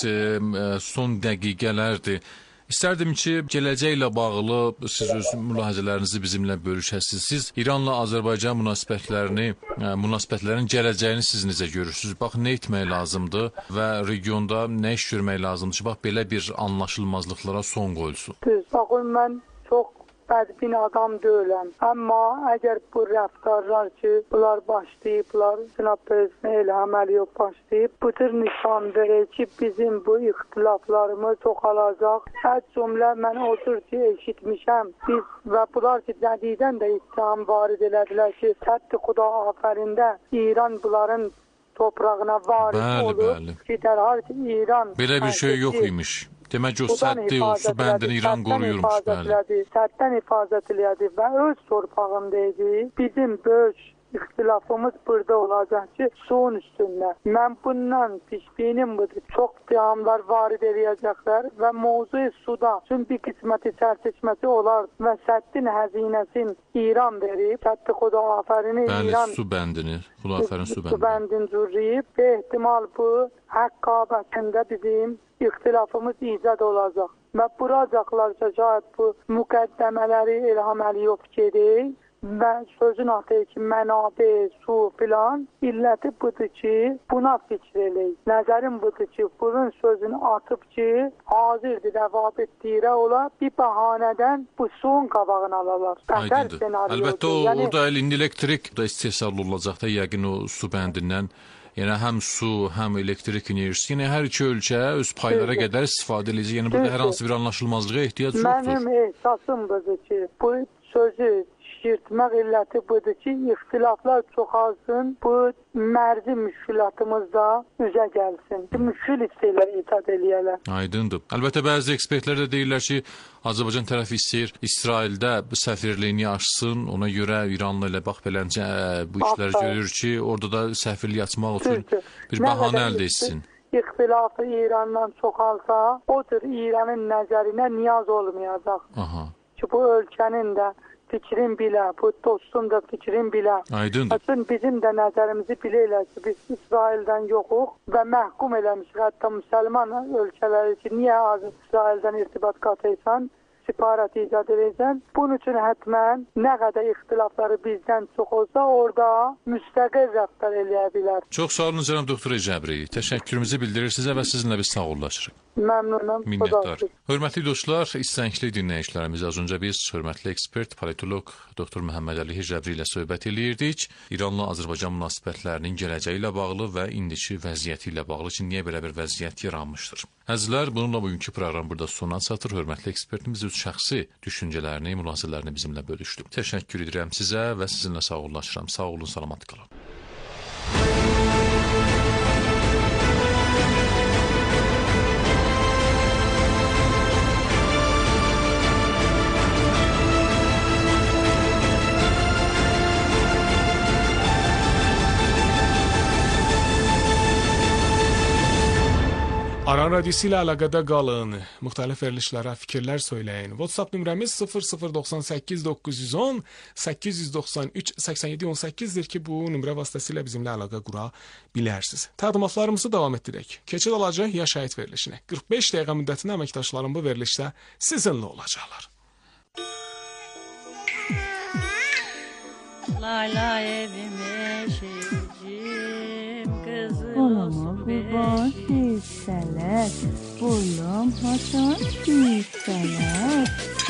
Speaker 2: son dəqiqələrdir. İstərdim ki, gələcəklə bağlı siz öz mülahizələrinizi bizimlə bölüşəsiniz. Siz İranla Azərbaycan münasibətlərini, münasibətlərin gələcəyini siz necə görürsünüz? Bax, nə etmək lazımdır və regionda nə iş görmək lazımdır ki, bax, belə bir anlaşılmazlıqlara son qoyulsun?
Speaker 10: Düz, baxın, mən çox bədbin adam deyiləm. Amma əgər bu rəftarlar ki, bunlar başlayıblar, Cənab Prezident İlham Əliyev başlayıb, bu tür nişan verir ki, bizim bu ixtilaflarımız çoxalacaq. Hər cümlə mən otur ki, eşitmişəm. Biz və bunlar ki, cədiddən də ittiham varid elədilər ki, Sədd Xuda afərində İran bunların toprağına varid olub ki, dərhal ki, İran...
Speaker 2: Belə bir şey yox imiş. Demək ki, o səddi, o su bəndini İran qoruyurmuş.
Speaker 10: Səddən ifazət elədi və öz torpağındaydı. Bizim böyük ixtilafımız burada olacaq ki, suyun üstündə. Mən bundan pişbinim budur. Çox ittihamlar varid eləyəcəklər və mövzu suda. Çünki bir qisməti sərseçməsi olar və səddin həzinəsini İran verib. Səddi Xuda afərini İran...
Speaker 2: Bəli, su bəndini. Xuda afərin su bəndini.
Speaker 10: Su bəndini cürriyib. Ehtimal bu həqqabətində bizim ixtilafımız icad olacaq. Və buracaqlarsa şayət bu müqəddəmələri İlham Əliyev gedir və sözün atı ki, mənabe, su filan, illəti budur ki, buna fikir eləyik. Nəzərim budur ki, bunun sözünü atıb ki, hazırdır, rəvab etdirə ola, bir bəhanədən bu suyun qabağını alalar.
Speaker 2: Aydındır. Əlbəttə, o, yəni, orada indi elektrik da istehsal olacaq da, yəqin o su bəndindən. Yəni, həm su, həm elektrik enerjisi, yəni hər iki ölkə öz paylara qədər istifadə edəcək. Yəni, burada hər hansı bir anlaşılmazlığa ehtiyac yoxdur.
Speaker 10: Mənim ehsasım budur ki, bu sözü şişirtmək illəti budur ki, ixtilaflar çoxalsın, bu mərzi müşkilatımız da üzə gəlsin. Müşkil istəyirlər, itaat eləyərlər.
Speaker 2: Aydındır. Əlbəttə, bəzi ekspertlər də deyirlər ki, Azərbaycan tərəfi istəyir İsraildə səfirliyini açsın, ona görə İranla ilə bax beləncə bu işləri görür ki, orada da səfirliyi açmaq üçün bir bəhanə əldə etsin.
Speaker 10: İxtilafı İrandan çoxalsa, odur İranın nəzərinə niyaz olmayacaq.
Speaker 2: Aha.
Speaker 10: Ki, bu ölkənin də fikrin bilə, bu dostun da fikrin bilə.
Speaker 2: Aydındır.
Speaker 10: Açın bizim də nəzərimizi biləylər ki, biz İsraildən yoxuq və məhkum eləmişik. Hətta müsəlman ölkələri ki, niyə az İsraildən irtibat qatıysan, siparət icad edəcəksən. Bunun üçün hətmən nə qədər ixtilafları bizdən çox olsa, orada müstəqil rəftar eləyə bilər.
Speaker 2: Çox sağ olun, cənab doktor Hicabri. Təşəkkürümüzü bildirir sizə və sizinlə biz sağollaşırıq.
Speaker 10: Məmnunum.
Speaker 2: Minnətdar. Hörmətli dostlar, istənkli dinləyicilərimiz, az öncə biz hörmətli ekspert, politolog doktor Məhəmməd Əli Hicabri ilə söhbət eləyirdik. İranla Azərbaycan münasibətlərinin gələcəyi ilə bağlı və indiki vəziyyəti ilə bağlı ki, niyə belə bir vəziyyət yaranmışdır. Əzizlər, bununla bugünkü proqram burada sona çatır. Hörmətli ekspertimiz öz şəxsi düşüncələrini, mülahizələrini bizimlə bölüşdü. Təşəkkür edirəm sizə və sizinlə sağollaşıram. Sağ olun, salamat qalın.
Speaker 11: Aran Radyosu ilə əlaqədə qalın, müxtəlif verilişlərə fikirlər söyləyin. WhatsApp nömrəmiz sıfır sıfır doxsan səkkiz doqquz yüz on səkkiz yüz doxsan üç səksən yeddi on səkkizdir ki, bu nömrə vasitəsilə bizimlə əlaqə qura bilərsiniz. Təqdimatlarımızı davam etdirək. Keçid alacaq ya şəhid verilişinə. qırx beş dəqiqə müddətində əməkdaşlarım bu verilişdə sizinlə olacaqlar.
Speaker 12: Layla evime şeycim kızım olsun beşim. Sələt, boylam haçan bir sələt.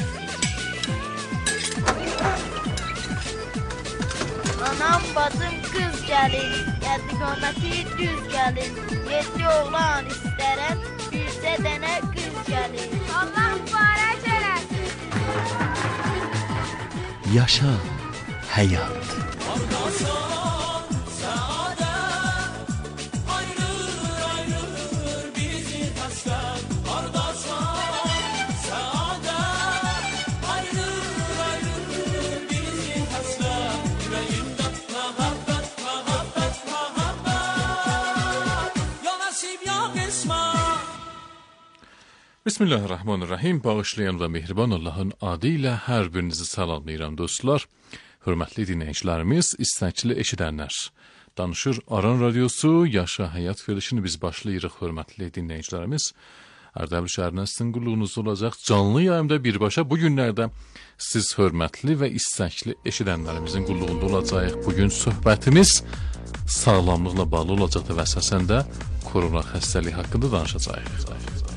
Speaker 13: Anam bacım qız gəlin, gəldiqaməti düz gəlin. Yeddi oğlan istərəm, bircə dənə qız gəlin. Allah mübarək eləsin.
Speaker 14: Yaşa həyat.
Speaker 2: Bismillahirrahmanirrahim. Bağışlayan və mehriban Allahın adı ilə hər birinizi salamlayıram dostlar. Hörmətli dinləyicilərimiz, istəkli eşidənlər. Danışır Aran Radyosu, Yaşa Həyat verilişini biz başlayırıq hörmətli dinləyicilərimiz. Ərdəbil şəhərindən sizin qulluğunuz olacaq canlı yayımda birbaşa bu günlərdə siz hörmətli və istəkli eşidənlərimizin qulluğunda olacaq. Bugün söhbətimiz sağlamlıqla bağlı olacaqdır və əsasən də korona xəstəliyi haqqında danışacağıq.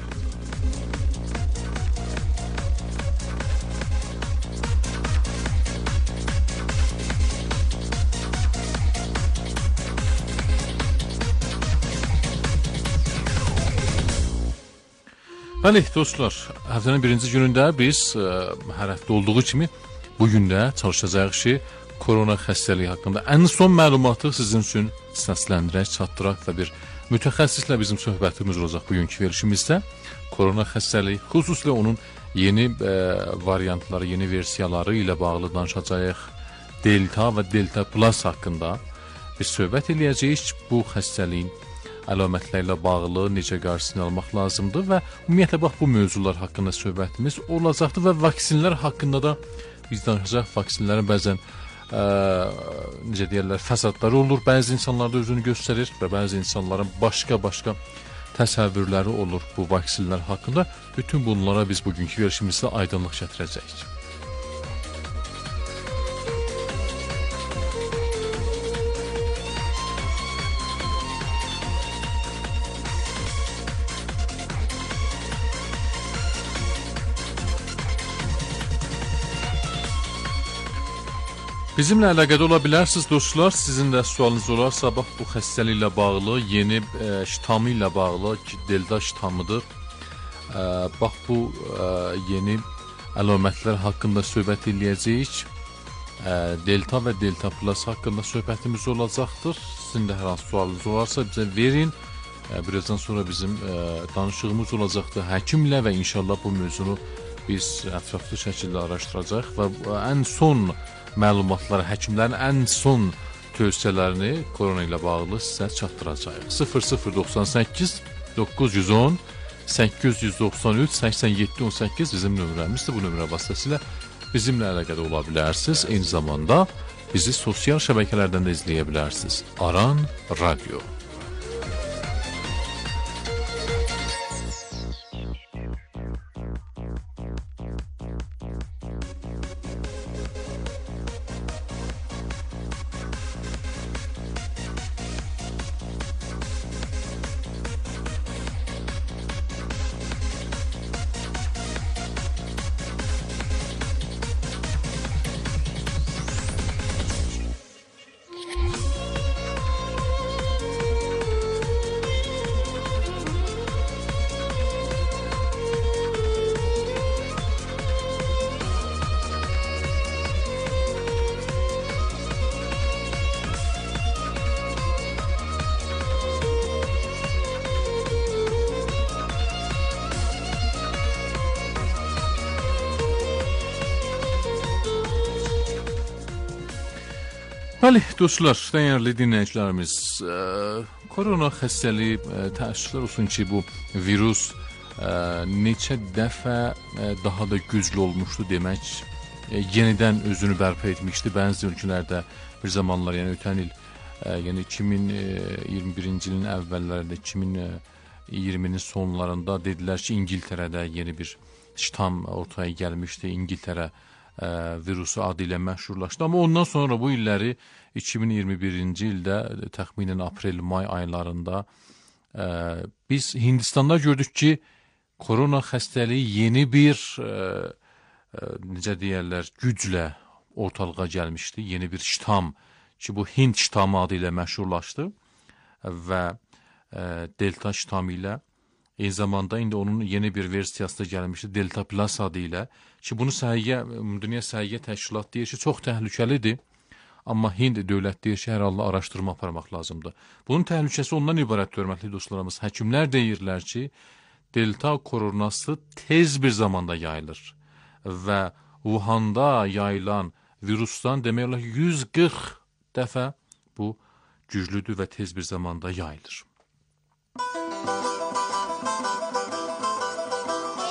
Speaker 2: Bəli, dostlar, həftənin birinci günündə biz ə, hər həftə olduğu kimi bugün də çalışacağıq ki, korona xəstəliyi haqqında ən son məlumatı sizin üçün səsləndirək, çatdıraq və bir mütəxəssislə bizim söhbətimiz olacaq bugünkü verilişimizdə. Korona xəstəliyi, xüsusilə onun yeni ə, variantları, yeni versiyaları ilə bağlı danışacağıq. Delta və Delta Plus haqqında biz söhbət eləyəcəyik. Bu xəstəliyin əlamətlərlə bağlı necə qarşısını almaq lazımdır və ümumiyyətlə bax bu mövzular haqqında söhbətimiz olacaqdır və vaksinlər haqqında da biz danışacaq. Vaksinlərin bəzən ə, necə deyirlər, fəsadları olur, bəzi insanlarda özünü göstərir və bəzi insanların başqa-başqa təsəvvürləri olur bu vaksinlər haqqında. Bütün bunlara biz bugünkü verilişimizdə aydınlıq gətirəcəyik. Bizimlə əlaqədə ola bilərsiniz dostlar. Sizin də sualınız olarsa, bax bu xəstəliklə bağlı, yeni e, ştamı ilə bağlı ki, Delta ştamıdır. E, bax bu e, yeni əlamətlər haqqında söhbət eləyəcəyik. E, Delta və Delta Plus haqqında söhbətimiz olacaqdır. Sizin də hər hansı sualınız olarsa bizə verin. E, birazdan sonra bizim e, danışığımız olacaqdır həkimlə və inşallah bu mövzunu biz ətraflı şəkildə araşdıracaq və ən son məlumatları, həkimlərin ən son tövsiyələrini korona ilə bağlı sizə çatdıracağıq. sıfır sıfır doxsan səkkiz doqquz yüz on səkkiz yüz doxsan üç səksən yeddi on səkkiz bizim nömrəmizdir. Bu nömrə vasitəsilə bizimlə əlaqədə ola bilərsiniz. Eyni zamanda bizi sosial şəbəkələrdən də izləyə bilərsiniz. Aran Radyo. Bəli, dostlar, dəyərli dinləyicilərimiz, e, korona xəstəliyi e, təəssüflər olsun ki, bu virus e, neçə dəfə e, daha da güclü olmuşdu demək, e, yenidən özünü bərpa etmişdi. Bəzi ölkələrdə bir zamanlar, yəni ötən il, e, yəni iki min iyirmi birinci ilin əvvəllərində, iki min iyirminin sonlarında dedilər ki, İngiltərədə yeni bir ştam ortaya gəlmişdi. İngiltərə Ə, virusu adı ilə məşhurlaşdı. Amma ondan sonra bu illəri iki min iyirmi birinci ildə təxminən aprel-may aylarında ə, biz Hindistanda gördük ki, korona xəstəliyi yeni bir ə, ə, necə deyərlər, güclə ortalığa gəlmişdi. Yeni bir ştam ki, bu Hind ştamı adı ilə məşhurlaşdı və ə, Delta ştamı ilə. Eyni zamanda indi onun yeni bir versiyası da gəlmişdi, Delta Plus adı ilə. Ki, bunu səhiyyə, Dünya Səhiyyə Təşkilatı deyir ki, çox təhlükəlidir. Amma Hind dövlət deyir ki, hər halda araşdırma aparmaq lazımdır. Bunun təhlükəsi ondan ibarət, hörmətli dostlarımız. Həkimlər deyirlər ki, Delta koronası tez bir zamanda yayılır. Və Wuhan'da yayılan virusdan demək olar yüz qırx dəfə bu güclüdür və tez bir zamanda yayılır.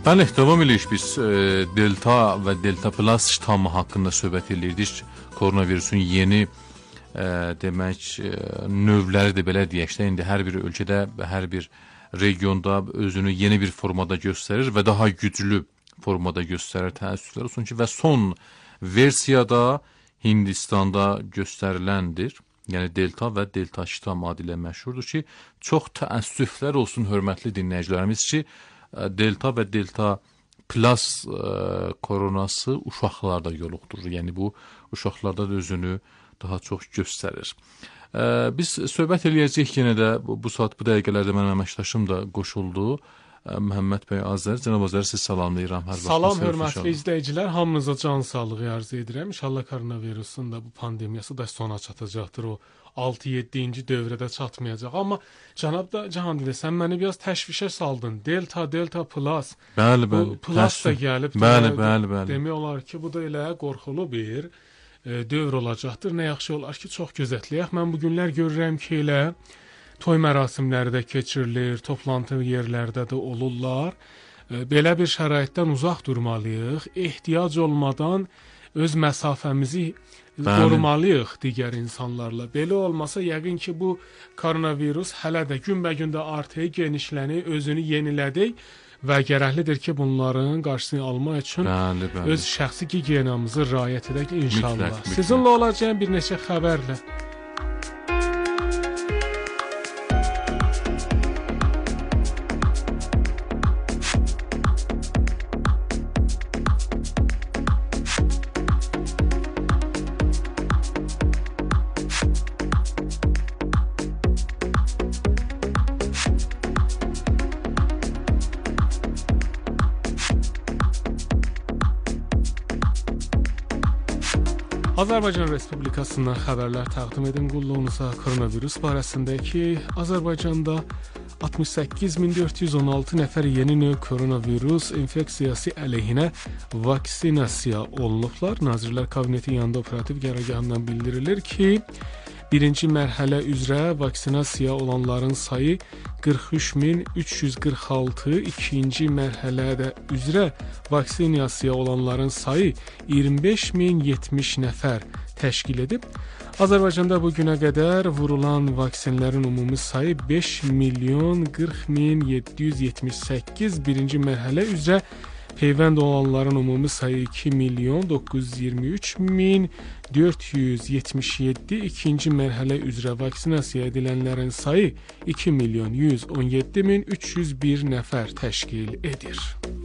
Speaker 2: Bəli, davam edirik biz e, Delta və Delta Plus ştamı haqqında söhbət edirdik. Koronavirusun yeni e, demək e, növləri də belə deyək də, indi hər bir ölkədə və hər bir regionda özünü yeni bir formada göstərir və daha güclü formada göstərir, təəssüflər olsun ki, və son versiyada Hindistanda göstəriləndir. Yəni Delta və Delta ştam adı ilə məşhurdur ki, çox təəssüflər olsun hörmətli dinləyicilərimiz ki, Delta və Delta Plus e, koronası uşaqlarda yoluxdurur. Yəni bu uşaqlarda da özünü daha çox göstərir. E, biz söhbət eləyəcəyik yenə də bu, bu saat bu dəqiqələrdə mənim əməkdaşım da qoşuldu. E, Məhəmməd bəy Azər, cənab Azər siz salamlayıram hər vaxt.
Speaker 11: Salam hörmətli izləyicilər, hamınıza can sağlığı arzu edirəm. İnşallah koronavirusun da bu pandemiyası da sona çatacaqdır. O altı yeddinci dövrədə çatmayacaq. Amma cənab da Cahandidə sən məni biraz təşvişə saldın. Delta, Delta Plus.
Speaker 2: Bəli, bəli.
Speaker 11: Bu Plus da gəlib.
Speaker 2: Bəli, bəli, bəli.
Speaker 11: Demək olar ki, bu da elə qorxulu bir e, dövr olacaqdır. Nə yaxşı olar ki, çox gözətləyək. Mən bu günlər görürəm ki, elə toy mərasimləri də keçirilir, toplantı yerlərdə də olurlar. E, belə bir şəraitdən uzaq durmalıyıq. Ehtiyac olmadan öz məsafəmizi Bəli. Qorumalıyıq digər insanlarla. Belə olmasa yəqin ki, bu koronavirus hələ də günbəgün də artıq genişlənir, özünü yenilədik və gərəklidir ki, bunların qarşısını almaq üçün bəli, bəli. öz şəxsi gigiyenamızı riayət edək inşallah. Mütləq, mütləq. Sizinlə olacağım bir neçə xəbərlə. Azərbaycan Respublikasından xəbərlər təqdim edim qulluğunuza. Koronavirus barəsində ki, Azərbaycanda altmış səkkiz min dörd yüz on altı nəfər yeni növ koronavirus infeksiyası əleyhinə vaksinasiya olunublar. Nazirlər Kabineti yanında operativ qərargahından bildirilir ki, birinci mərhələ üzrə vaksinasiya olanların sayı qırx üç min üç yüz qırx altı, ikinci mərhələdə üzrə vaksinasiya olanların sayı iyirmi beş min yetmiş nəfər təşkil edib. Azərbaycanda bu günə qədər vurulan vaksinlərin ümumi sayı beş milyon qırx min yeddi yüz yetmiş səkkiz, birinci mərhələ üzrə peyvənd olanların ümumi sayı iki milyon doqquz yüz iyirmi üç min dörd yüz yetmiş yeddi, ikinci mərhələ üzrə vaksinasiya edilənlərin sayı iki milyon yüz on yeddi min üç yüz bir nəfər təşkil edir.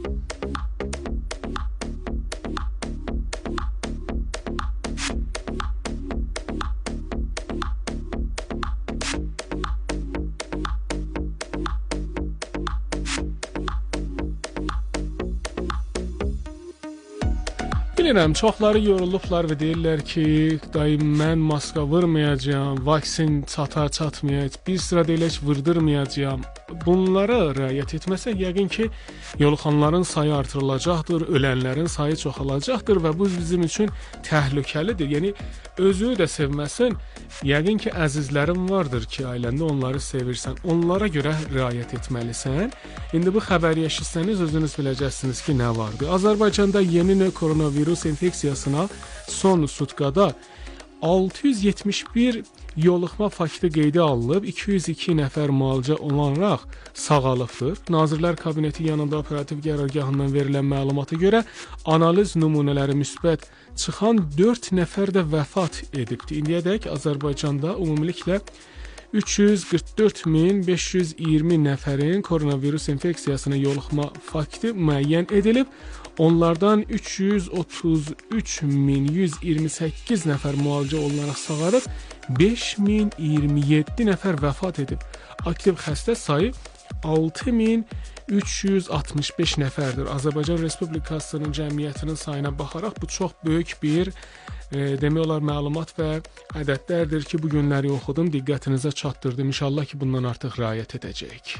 Speaker 11: Bilirəm, çoxları yorulublar və deyirlər ki, dayı mən maska vurmayacağam, vaksin çatar çatmayacaq, bir sıra deyilək vurdurmayacağam. Bunlara riayət etməsək, yəqin ki, yoluxanların sayı artırılacaqdır, ölənlərin sayı çoxalacaqdır və bu bizim üçün təhlükəlidir. Yəni, özü də sevməsən, yəqin ki, əzizlərin vardır ki, ailəndə onları sevirsən, onlara görə riayət etməlisən. İndi bu xəbəri eşitsəniz, özünüz biləcəksiniz ki, nə vardır. Azərbaycanda yeni növ koronavirus infeksiyasına son sutkada altı yüz yetmiş bir yoluxma faktı qeydə alınıb, iki yüz iki nəfər müalicə olunaraq sağalıbdır. Nazirlər Kabineti yanında operativ qərargahından verilən məlumata görə analiz nümunələri müsbət çıxan dörd nəfər də vəfat edibdir. İndiyədək Azərbaycanda ümumiliklə üç yüz qırx dörd min beş yüz iyirmi nəfərin koronavirus infeksiyasına yoluxma faktı müəyyən edilib. Onlardan üç yüz otuz üç min yüz iyirmi səkkiz nəfər müalicə olunaraq sağalıb, beş min iyirmi yeddi nəfər vəfat edib. Aktiv xəstə sayı altı min üç yüz altmış beş nəfərdir. Azərbaycan Respublikasının cəmiyyətinin sayına baxaraq bu çox böyük bir e, demək olar məlumat və ədədlərdir ki, bu günləri oxudum, diqqətinizə çatdırdım. İnşallah ki, bundan artıq riayət edəcəyik.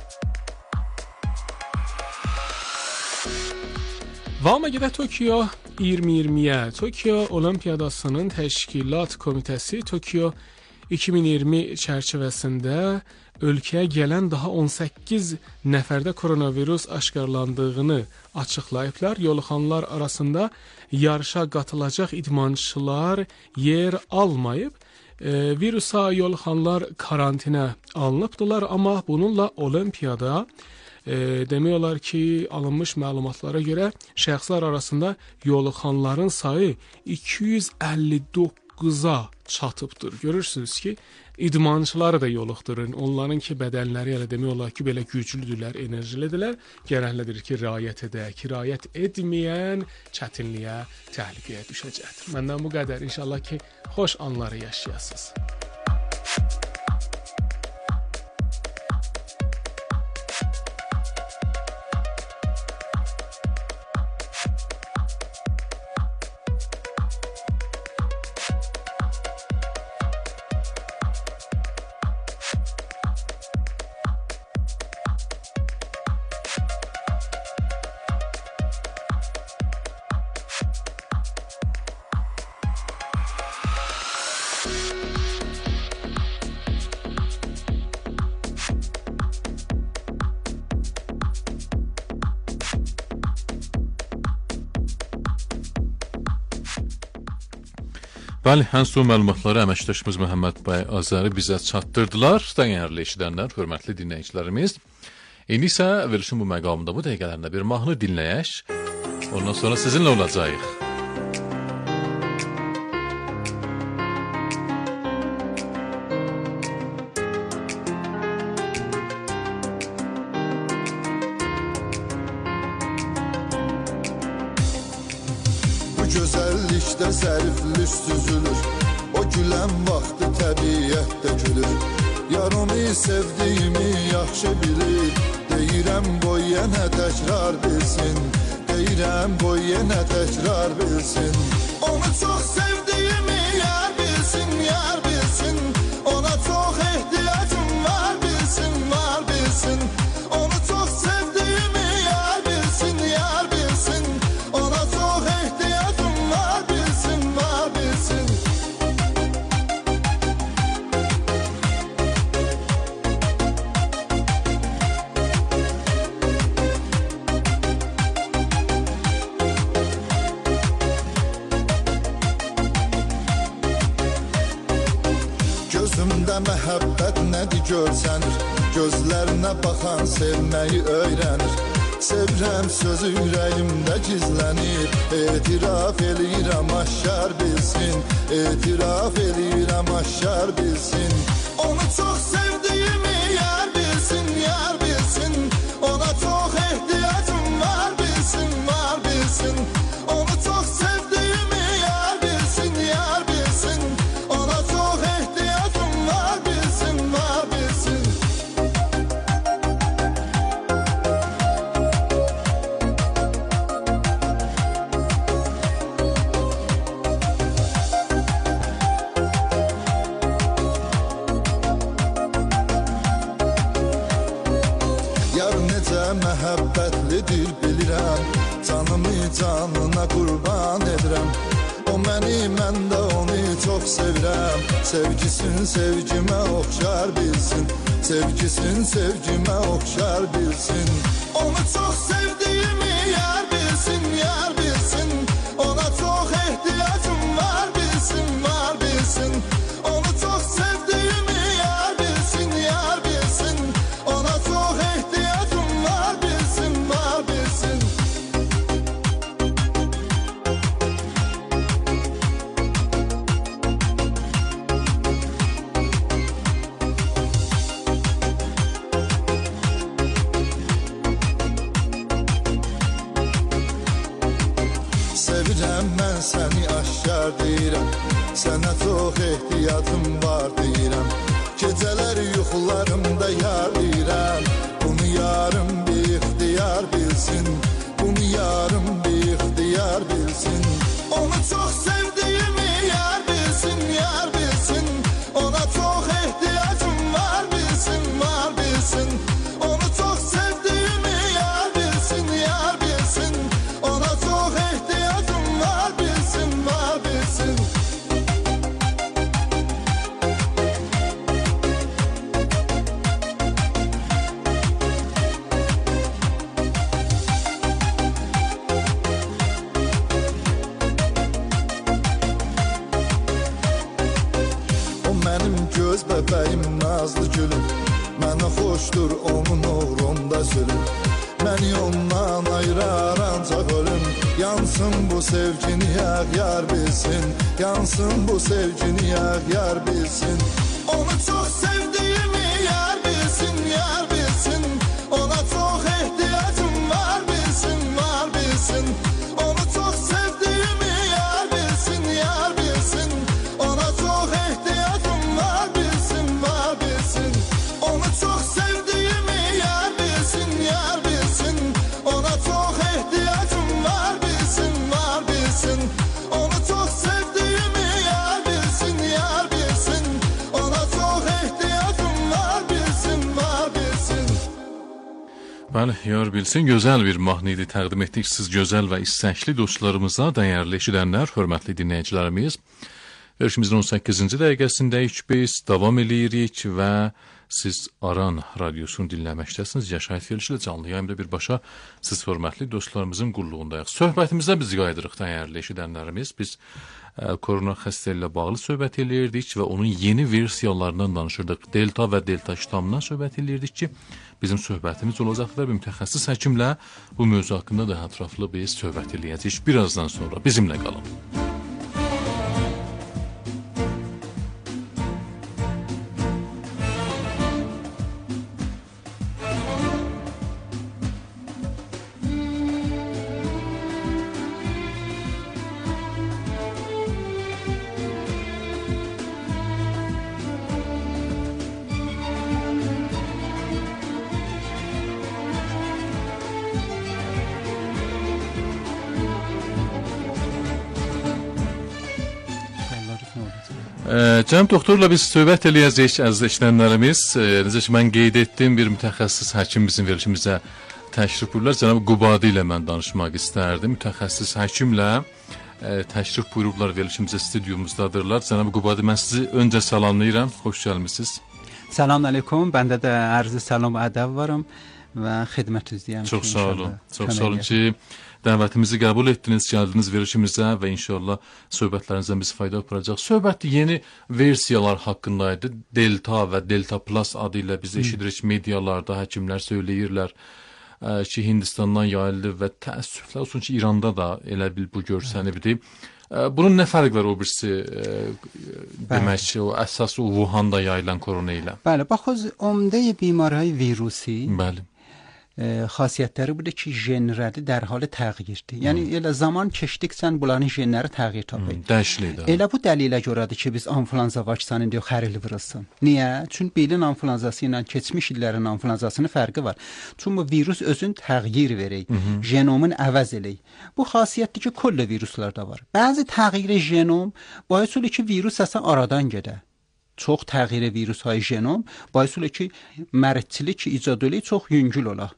Speaker 11: Vama gedə Tokyo iyirmi iyirmiyə Tokyo Olimpiyadasının Təşkilat Komitəsi Tokyo iki min iyirmi çərçivəsində ölkəyə gələn daha on səkkiz nəfərdə koronavirus aşkarlandığını açıqlayıblar. Yoluxanlar arasında yarışa qatılacaq idmançılar yer almayıb. E, virusa yoluxanlar karantinə alınıbdılar, amma bununla olimpiyada e, demək olar ki, alınmış məlumatlara görə şəxslər arasında yoluxanların sayı iki yüz əlli doqquza çatıbdır. Görürsünüz ki, idmançıları da yoluxdurun. Onların ki, bədənləri elə demək olar ki, belə güclüdürlər, enerjilidirlər. Gərəklidir ki, riayət edək. Riayət etməyən çətinliyə, təhlükəyə düşəcəkdir. Məndən bu qədər. İnşallah ki, xoş anları yaşayasınız.
Speaker 2: Bəli, ən son məlumatları əməkdaşımız Məhəmməd bəy Azəri bizə çatdırdılar. Dəyərli eşidənlər, hörmətli dinləyicilərimiz. İndi isə verilişin bu məqamında bu dəqiqələrində bir mahnı dinləyək. Ondan sonra sizinlə olacağıq.
Speaker 3: Gözəllikdə zəriflik süzülür, o gülən vaxtı təbiətdə gülür. Yarımı sevdiyimi yaxşı bilir, deyirəm boy yenə təkrar bilsin, deyirəm boy yenə təkrar bilsin. Onu çox sevdiyimi yar bilsin, yar bilsin, ona çox ehtiyacım var bilsin, var bilsin. Onu çox sevdiyimi yar bilsin, yar bilsin, ona çox ehtiyacım var bilsin, var bilsin. Gözümdə məhəbbət nədir görsənir, gözlərinə baxan sevməyi öyrənir. Sevirəm sözü ürəyimdə gizlənir, etiraf eləyirəm aşkar bilsin, etiraf eləyirəm aşkar bilsin. Onu çox sevdiyimi yar bilsin, yar bilsin, ona çox ehtiyacım var bilsin, var bilsin. Onu çox sevdiyimi yar bilsin, yar bilsin, ona çox ehtiyacım var bilsin, var bilsin. Yar necə məhəbbətlidir bilirəm, canımı canına qurban edirəm. O məni, mən də onu çox sevirəm, sevgisin sevgimə oxşar bilsin, sevgisin sevgimə oxşar bilsin. Onu çox sevdiyimi yar bilsin, yar bilsin, ona çox ehtiyacım var bilsin, var bilsin. Onu çox sevdiyimi yar bilsin, yar bilsin, ona çox ehtiyacım var bilsin, var bilsin. Sevirəm mən səni aşkar deyirəm, sənə çox ehtiyacım var deyirəm. Gecələr yuxularımda yar deyirəm, bunu yarım bir ixtiyar bilsin, bunu yarım bir ixtiyar bilsin. Onu çox sevdiyimi yar bilsin, yar bilsin, ona çox ehtiyacım var bilsin, var bilsin. Onu çox sevdiyimi yar bilsin, yar bilsin, ona çox ehtiyacım var. köpəyim nazlı gülüm, mənə xoşdur onun uğrunda sürüm. Məni ondan ayırar ancaq ölüm, yansın bu sevgini yağ yar bilsin, yansın bu sevgini yağ yar bilsin. Onu çox sevdiğimi yar bilsin, yar bilsin. Ona çox ehtiyacım var bilsin, var bilsin. Onu çox sevdiğimi yar bilsin, yar bilsin. Ona çok ihtiyacım var bilsin, var bilsin. Onu çok sevdiğimi yar bilsin, yar bilsin. Ona çok ihtiyacım var bilsin, var bilsin. Onu çok sevdiğimi yar bilsin, yar bilsin. Ona çok ihtiyacım var bilsin, var bilsin.
Speaker 2: Bəli, yar bilsin, gözəl bir mahnı idi təqdim etdik siz gözəl və istəkli dostlarımıza, dəyərli eşidənlər, hörmətli dinləyicilərimiz. Verişimizin on səkkizinci dəqiqəsindəyik biz, davam edirik və siz Aran radiosunu dinləməkdəsiniz. Yaşayət verilişi ilə canlı yayımda birbaşa siz hörmətli dostlarımızın qulluğundayıq. Söhbətimizə biz qayıdırıq, dəyərli eşidənlərimiz. Biz ə, korona xəstəliyi ilə bağlı söhbət eləyirdik və onun yeni versiyalarından danışırdıq. Delta və delta ştamından söhbət eləyirdik ki, bizim söhbətimiz olacaqdır. Bir mütəxəssis həkimlə bu mövzu haqqında daha ətraflı biz söhbət eləyəcəyik. Birazdan sonra bizimlə qalın. Cənab doktorla biz söhbət eləyəcəyik, əziz eşidənlərimiz. Necə ki, mən qeyd etdim, bir mütəxəssis həkim bizim verilişimizə təşrif buyururlar. Cənab Qubadi ilə mən danışmaq istərdim. Mütəxəssis həkimlə e, təşrif buyurublar, verilişimizə stüdyomuzdadırlar. Cənab Qubadi, mən sizi öncə salamlayıram. Xoş gəlmisiniz.
Speaker 14: Salam aleyküm. Bəndə də ərz salam və ədəb varım və xidmətinizdəyəm.
Speaker 2: Çox sağ olun. Çox sağ olun ki, dəvətimizi qəbul etdiniz, gəldiniz verilişimizə və inşallah söhbətlərinizdən biz fayda aparacaq. Söhbət yeni versiyalar haqqındaydı. Delta və Delta Plus adı ilə biz eşidirik medialarda, həkimlər söyləyirlər ə, ki, Hindistandan yayıldı və təəssüflər olsun ki, İranda da elə bil bu görsənibdi. Ə, bunun nə fərqi var o birisi ə, demək ki, o əsas o Wuhanda yayılan korona ilə?
Speaker 14: Bəli, baxız, umdə بیماری virusi.
Speaker 2: Bəli.
Speaker 14: xasiyyətləri budur ki, genləri dərhal təğyirdir. Yəni elə zaman keçdikcə bunların genləri təğyir tapır.
Speaker 2: Dəyişlidir.
Speaker 14: Elə bu dəlilə görədir ki, biz influenza vaksinini deyə xərili vurulsun. Niyə? Çünki bilin influenzası ilə keçmiş illərin influenzasının fərqi var. Çünki bu virus özün təğyir verir, genomun əvəz eləyir. Bu xasiyyətdir ki, kulli viruslarda var. Bəzi təğyir genom باعث olur ki, virus əsən aradan gedə. Çox təğyir virushay genom باعث olur ki, mərdçilik icad eləyə çox yüngül ola.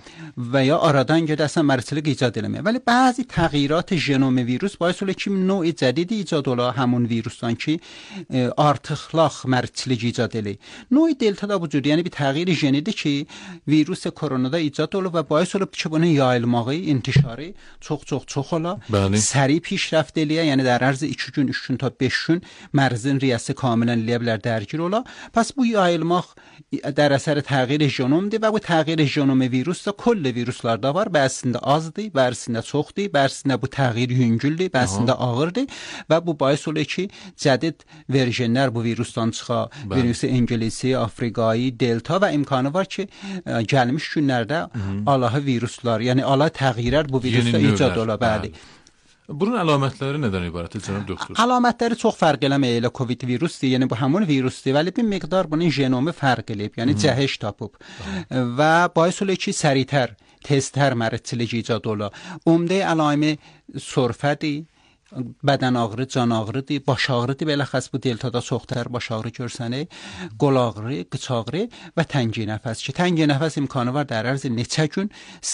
Speaker 14: Və ya aradan gedə əsən mərdçilik icad eləməyə. Vəli bəzi təğyirat genom virus باعث olur ki, növ cədid icad ola həmin virusdan ki, e, artıqlaq mərdçilik icad eləyə. Növ delta da bu cür, yəni bir təğyir genidir ki, virus koronada icad olur və باعث olur ki, bunun yayılmağı, intişarı çox-çox çox ola. Səri پیشرفت eləyə, yəni در عرض iki gün, üç gün ta beş gün mərzin riyası kamilən eləyə bilər dərgir ola. Pəs bu yayılmaq در əsər təğyir genomdur və bu təğyir genom virus da kulli viruslarda var. Bəzisində azdır, bəzisində çoxdur, bəzisində bu təğyir yüngüldür, bəzisində ağırdır və bu باعث olur ki, cədid verjenlər bu virusdan çıxa. Virusu İngilisi, Afrikayı, delta və imkanı var ki, gəlmiş günlərdə alahi viruslar, yəni ala təğyirlər bu virusda icad ola. Bəli.
Speaker 2: Bunun əlamətləri nədən ibarətdir, cənab doktor?
Speaker 14: Əlamətləri çox fərq eləmir, elə Covid virusdur, yəni bu həmin virusdur, vəli bir miqdar bunun genomu fərq eləyib, yəni cəhş tapıb və باعث olur ki, səritər, teztər mərdçilik icad ola. Umdə əlamə sörfədir, bədən ağrı, can ağrıdır, baş ağrıdır, belə xəs bu deltada çoxtər baş ağrı görsənir, qol ağrı, qıç ağrı və təngi nəfəs ki, təngi nəfəs imkanı var, dərərz neçə gün